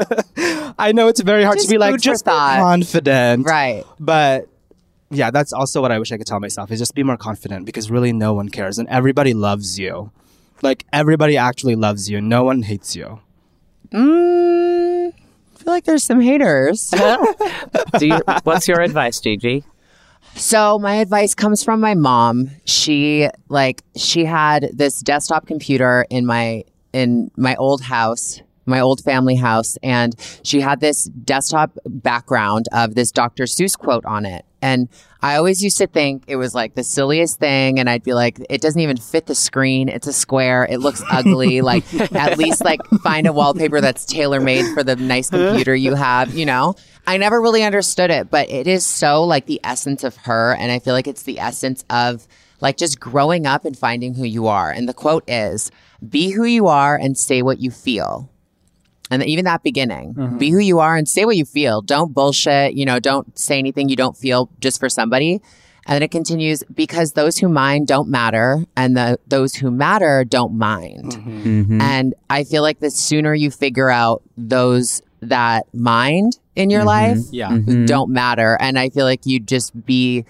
I know it's very hard Just to be like food for just be thought. confident. Right. But yeah, that's also what I wish I could tell myself is just be more confident, because really no one cares and everybody loves you. Like, everybody actually loves you. No one hates you. Mm, I feel like there's some haters. Do you, what's your advice, Gigi? So my advice comes from my mom. She like she had this desktop computer in my in my old house, my old family house, and she had this desktop background of this Doctor Seuss quote on it. And I always used to think it was like the silliest thing, and I'd be like, it doesn't even fit the screen. It's a square. It looks ugly. Like, at least like find a wallpaper that's tailor-made for the nice computer you have, you know? I never really understood it, but it is so like the essence of her, and I feel like it's the essence of like just growing up and finding who you are. And the quote is, be who you are and say what you feel. And even that beginning, Mm-hmm. be who you are and say what you feel. Don't bullshit, you know, don't say anything you don't feel just for somebody. And then it continues, because those who mind don't matter, and the those who matter don't mind. Mm-hmm. And I feel like the sooner you figure out those that mind in your life, Yeah. Mhm. don't matter. And I feel like you'd just be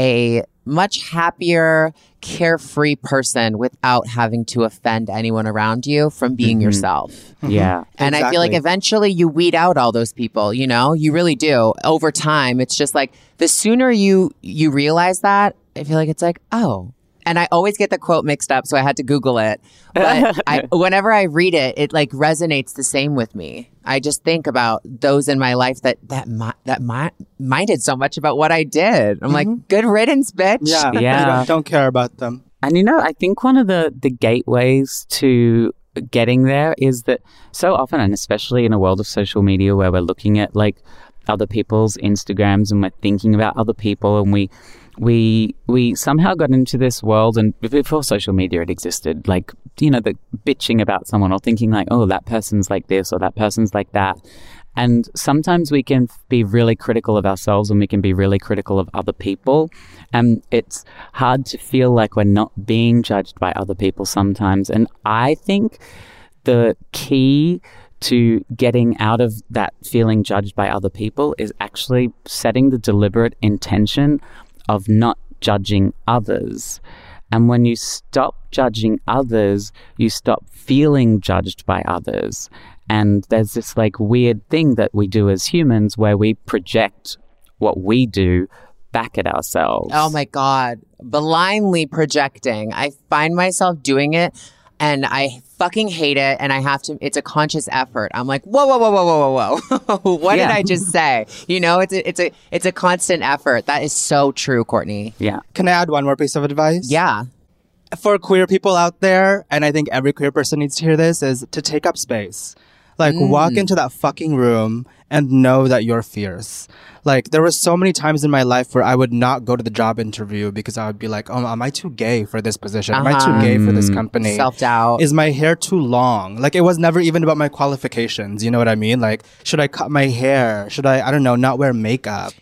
a much happier, carefree person without having to offend anyone around you from being Mhm. yourself. Yeah. And I feel like Exactly. eventually you weed out all those people, you know, you really do. Over time, it's just like the sooner you you realize that, I feel like it's like, oh. And I always get the quote mixed up, so I had to Google it. But I, whenever I read it, it like resonates the same with me. I just think about those in my life that that mi- that mi- minded so much about what I did. I'm like, good riddance, bitch. Yeah. Yeah. You don't, don't care about them. And you know, I think one of the, the gateways to getting there is that so often, and especially in a world of social media where we're looking at like other people's Instagrams and we're thinking about other people, and we we we somehow got into this world, and before social media it existed, like, you know, the bitching about someone or thinking like, oh, that person's like this or that person's like that. And sometimes we can be really critical of ourselves, and we can be really critical of other people. And it's hard to feel like we're not being judged by other people sometimes. And I think the key to getting out of that feeling judged by other people is actually setting the deliberate intention of not judging others. And when you stop judging others, you stop feeling judged by others. And there's this like weird thing that we do as humans where we project what we do back at ourselves. Oh my God. Blindly projecting. I find myself doing it and I fucking hate it. And I have to, it's a conscious effort. I'm like, whoa, whoa, whoa, whoa, whoa, whoa, whoa. What Yeah. did I just say? You know, it's a, it's a, it's a constant effort. That is so true, Courtney. Yeah. Can I add one more piece of advice? Yeah. For queer people out there, and I think every queer person needs to hear this, is to take up space. Like, Mm. walk into that fucking room and know that you're fierce. Like, there were so many times in my life where I would not go to the job interview because I would be like, oh, am I too gay for this position? Am I Uh-huh. too gay for this company? Self-doubt. Is my hair too long? Like, it was never even about my qualifications. You know what I mean? Like, should I cut my hair? Should I, I don't know, not wear makeup?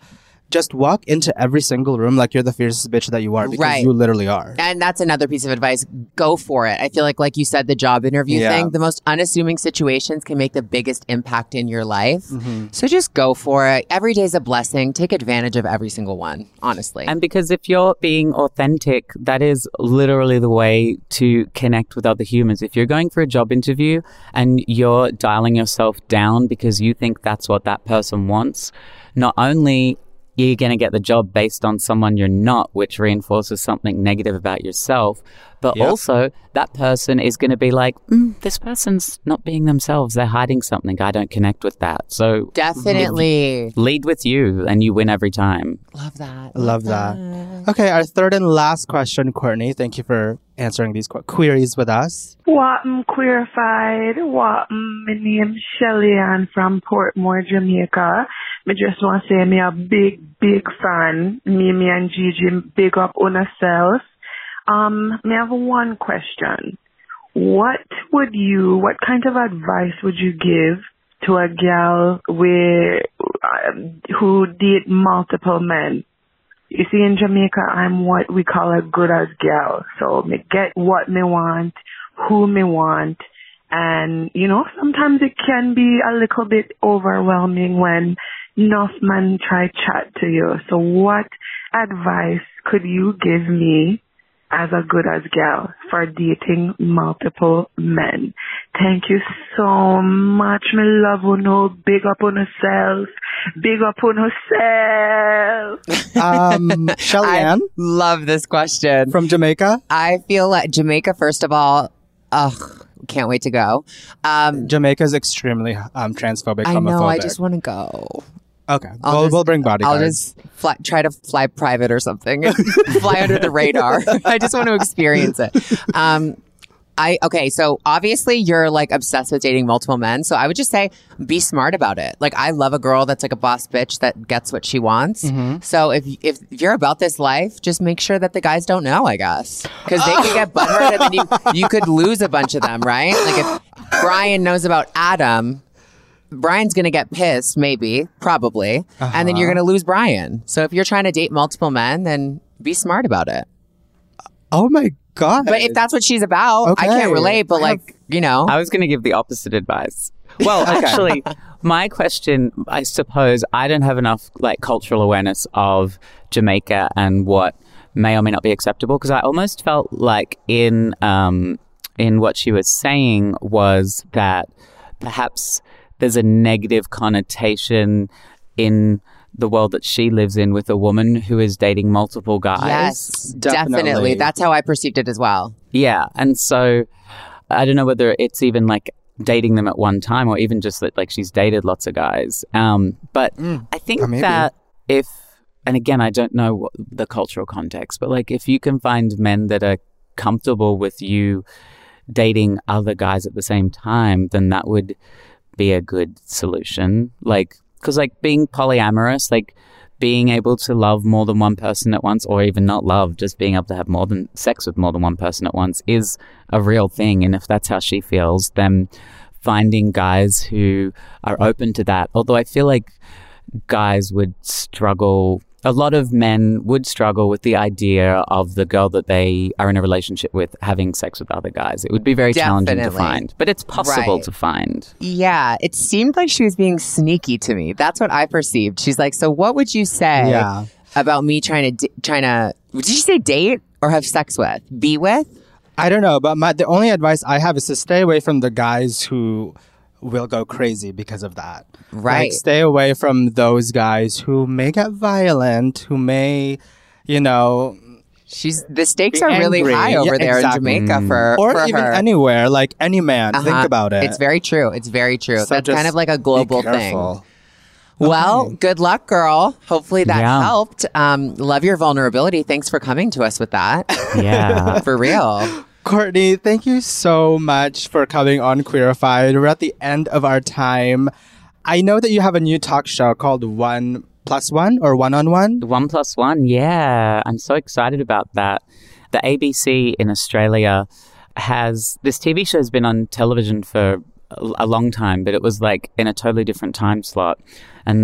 just walk into every single room like you're the fiercest bitch that you are, because Right. you literally are. And that's another piece of advice. Go for it. I feel like, like you said, the job interview Yeah. thing, the most unassuming situations can make the biggest impact in your life. Mm-hmm. So just go for it. Every day's a blessing. Take advantage of every single one, honestly. And because if you're being authentic, that is literally the way to connect with other humans. If you're going for a job interview and you're dialing yourself down because you think that's what that person wants, not only you're going to get the job based on someone you're not, which reinforces something negative about yourself. But Yep. also, that person is going to be like, mm, this person's not being themselves. They're hiding something. I don't connect with that. So Definitely. lead with you and you win every time. Love that. Love that. Okay, our third and last question, Courtney. Thank you for answering these qu- queries with us. Welcome, Queerified. Welcome. My name's Shelly Ann from Portmore, Jamaica. I just want to say me a big, big fan. Me, me and Gigi, big up on ourselves. Um, me have one question. What would you, what kind of advice would you give to a gal where, uh, who date multiple men? You see, in Jamaica, I'm what we call a good as gal. So me get what me want, who me want. And, you know, sometimes it can be a little bit overwhelming when enough men try chat to you. So what advice could you give me as a good as gal for dating multiple men? Thank you so much. Me love uno. Big up on yourself. Big up on yourself. Um, Shelly I Ann love this question. from Jamaica. I feel like Jamaica, first of all, ugh, can't wait to go. Um, Jamaica is extremely um, transphobic, I homophobic. know, I just want to go. Okay, I'll we'll, just- we'll bring bodyguards. I'll just fly, try to fly private or something and fly under the radar. I just want to experience it. Um, I okay, so obviously you're like obsessed with dating multiple men. So I would just say be smart about it. Like I love a girl that's like a boss bitch that gets what she wants. Mm-hmm. So if if you're about this life, just make sure that the guys don't know, I guess, because they could get butthurt and then you you could lose a bunch of them, right? Like if Brian knows about Adam. Brian's going to get pissed, maybe, probably, Uh-huh. and then you're going to lose Brian. So if you're trying to date multiple men, then be smart about it. Oh my god! But if that's what she's about, I Okay. can't relate, but I have- like, you know. I was going to give the opposite advice. Well, actually, my question, I suppose, I don't have enough like cultural awareness of Jamaica and what may or may not be acceptable, because I almost felt like in um, in what she was saying was that perhaps there's a negative connotation in the world that she lives in with a woman who is dating multiple guys. Yes, Definitely. definitely. That's how I perceived it as well. Yeah. And so I don't know whether it's even like dating them at one time or even just that like she's dated lots of guys. Um, but I think or maybe. that if, and again, I don't know what the cultural context, but like if you can find men that are comfortable with you dating other guys at the same time, then that would be a good solution. Like, because like being polyamorous, like being able to love more than one person at once, or even not love, just being able to have more than sex with more than one person at once is a real thing. And if that's how she feels, then finding guys who are open to that. Although I feel like guys would struggle, a lot of men would struggle with the idea of the girl that they are in a relationship with having sex with other guys. It would be very challenging to Definitely. find, but it's possible Right. to find. Yeah, it seemed like she was being sneaky to me. That's what I perceived. She's like, so what would you say Yeah. about me trying to, d- trying to, did you say date or have sex with? Be with? I don't know, but my, the only advice I have is to stay away from the guys who will go crazy because of that. Right. Like, stay away from those guys who may get violent, who may, you know, She's the stakes Be are really angry. high over Yeah, there exactly. in Jamaica for or for even her. anywhere, like any man. Think Uh-huh. about it. It's very true. It's very true. So That's just kind of like a global be thing. careful. Well, good luck, girl. Hopefully that Yeah. helped. Um, love your vulnerability. Thanks for coming to us with that. Yeah. For real. Courtney, thank you so much for coming on Queerified. We're at the end of our time. I know that you have a new talk show called One Plus One or One on One. One plus one, yeah. I'm so excited about that. The A B C in Australia has, this T V show has been on television for a, a long time, but it was like in a totally different time slot. And they've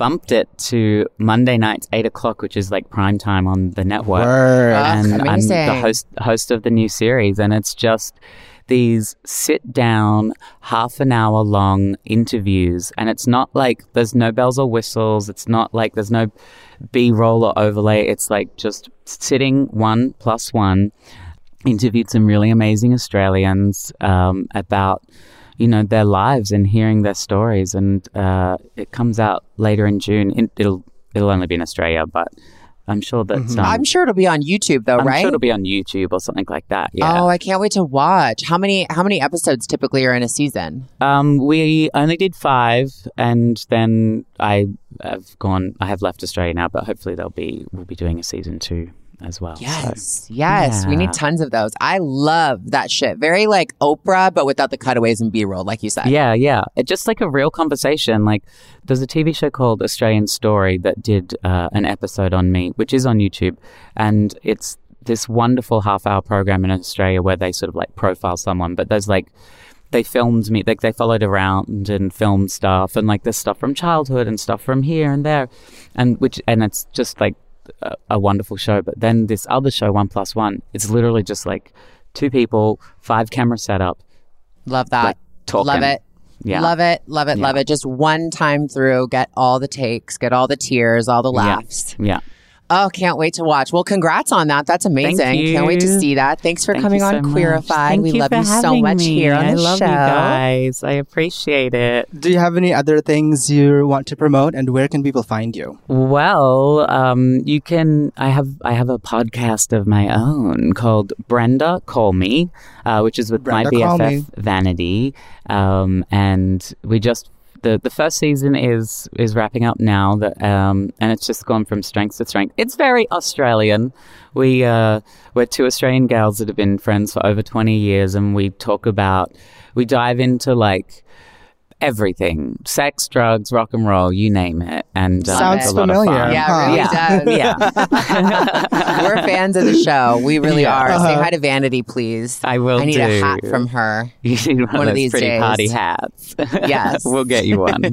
bumped it to Monday nights, eight o'clock, which is like prime time on the network. Word. And Oh, I'm amazing. the host host of the new series, and it's just these sit down, half an hour long interviews, and it's not like there's no bells or whistles. It's not like there's no B-roll or overlay. It's like just sitting one plus one. Interviewed some really amazing Australians um, about, you know, their lives and hearing their stories, and uh, it comes out later in June. It, it'll it'll only be in Australia, but I'm sure that Mm-hmm. um, I'm sure it'll be on YouTube though, I'm right? sure it'll be on YouTube or something like that. Yeah. Oh, I can't wait to watch. How many how many episodes typically are in a season? Um, we only did five, and then I have gone. I have left Australia now, but hopefully they'll be. We'll be doing a season two as well. Yes. So, yes. We yeah. need tons of those. I love that shit. Very like Oprah, but without the cutaways and B-roll, like you said. Yeah, yeah. It's just like a real conversation. Like, there's a T V show called Australian Story that did uh, an episode on me, which is on YouTube, and it's this wonderful half-hour program in Australia where they sort of like profile someone, but there's like. They filmed me, like they followed around and filmed stuff, and like there's stuff from childhood and stuff from here and there, and which and it's just like a, a wonderful show. But then this other show, One Plus One, it's literally just like two people, five camera setup, Love that. like, talking. Love it. Yeah. Love it. Love it. Yeah. Love it. Just one time through, get all the takes, get all the tears, all the laughs. Yeah. Oh, can't wait to watch. Well, congrats on that. That's amazing. Thank Can't wait to you. see that. Thanks for Thank coming you on so much. Queerified. Thank we you love for you so having much me. here on I the love show. you guys. I appreciate it. Do you have any other things you want to promote, and where can people find you? Well, um, you can. I have. I have a podcast of my own called Brenda Call Me, uh, which is with Brenda my Call B F F Me. Vanity, um, and we just. The, the first season is is wrapping up now, that um, and it's just gone from strength to strength. It's very Australian. We uh, we're two Australian gals that have been friends for over twenty years, and we talk about we dive into like everything: sex, drugs, rock and roll, you name it. And um, Sounds it's a lot of familiar. fun. Yeah, it really Yeah. does. Yeah. We're fans of the show. We really Yeah. are. Say Uh-huh. hi to Vanity, please. I will I need do. a hat from her. You need one, One of of those these pretty days. party hats. Yes. We'll get you one.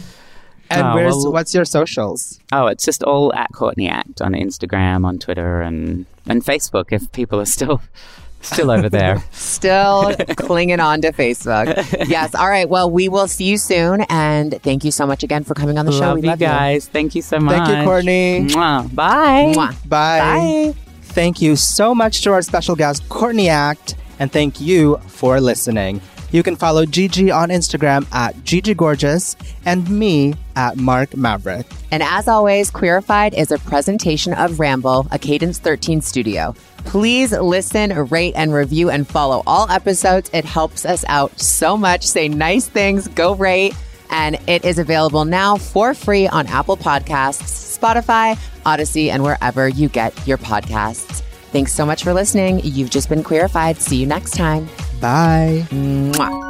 And Oh, where's well- what's your socials? Oh, it's just all at Courtney Act on Instagram, on Twitter, and and Facebook if people are still still over there. Still clinging on to Facebook. Yes. All right. Well, we will see you soon. And thank you so much again for coming on the show. Love We you love guys. Thank you so much. Thank you, Courtney. Mwah. Bye. Mwah. Bye. Bye. Thank you so much to our special guest, Courtney Act, and thank you for listening. You can follow Gigi on Instagram at Gigi Gorgeous and me at Mark Maverick. And as always, Queerified is a presentation of Ramble, a Cadence thirteen studio. Please listen, rate, and review and follow all episodes. It helps us out so much. Say nice things, go rate. And it is available now for free on Apple Podcasts, Spotify, Odyssey, and wherever you get your podcasts. Thanks so much for listening. You've just been Queerified. See you next time. Bye. Mwah.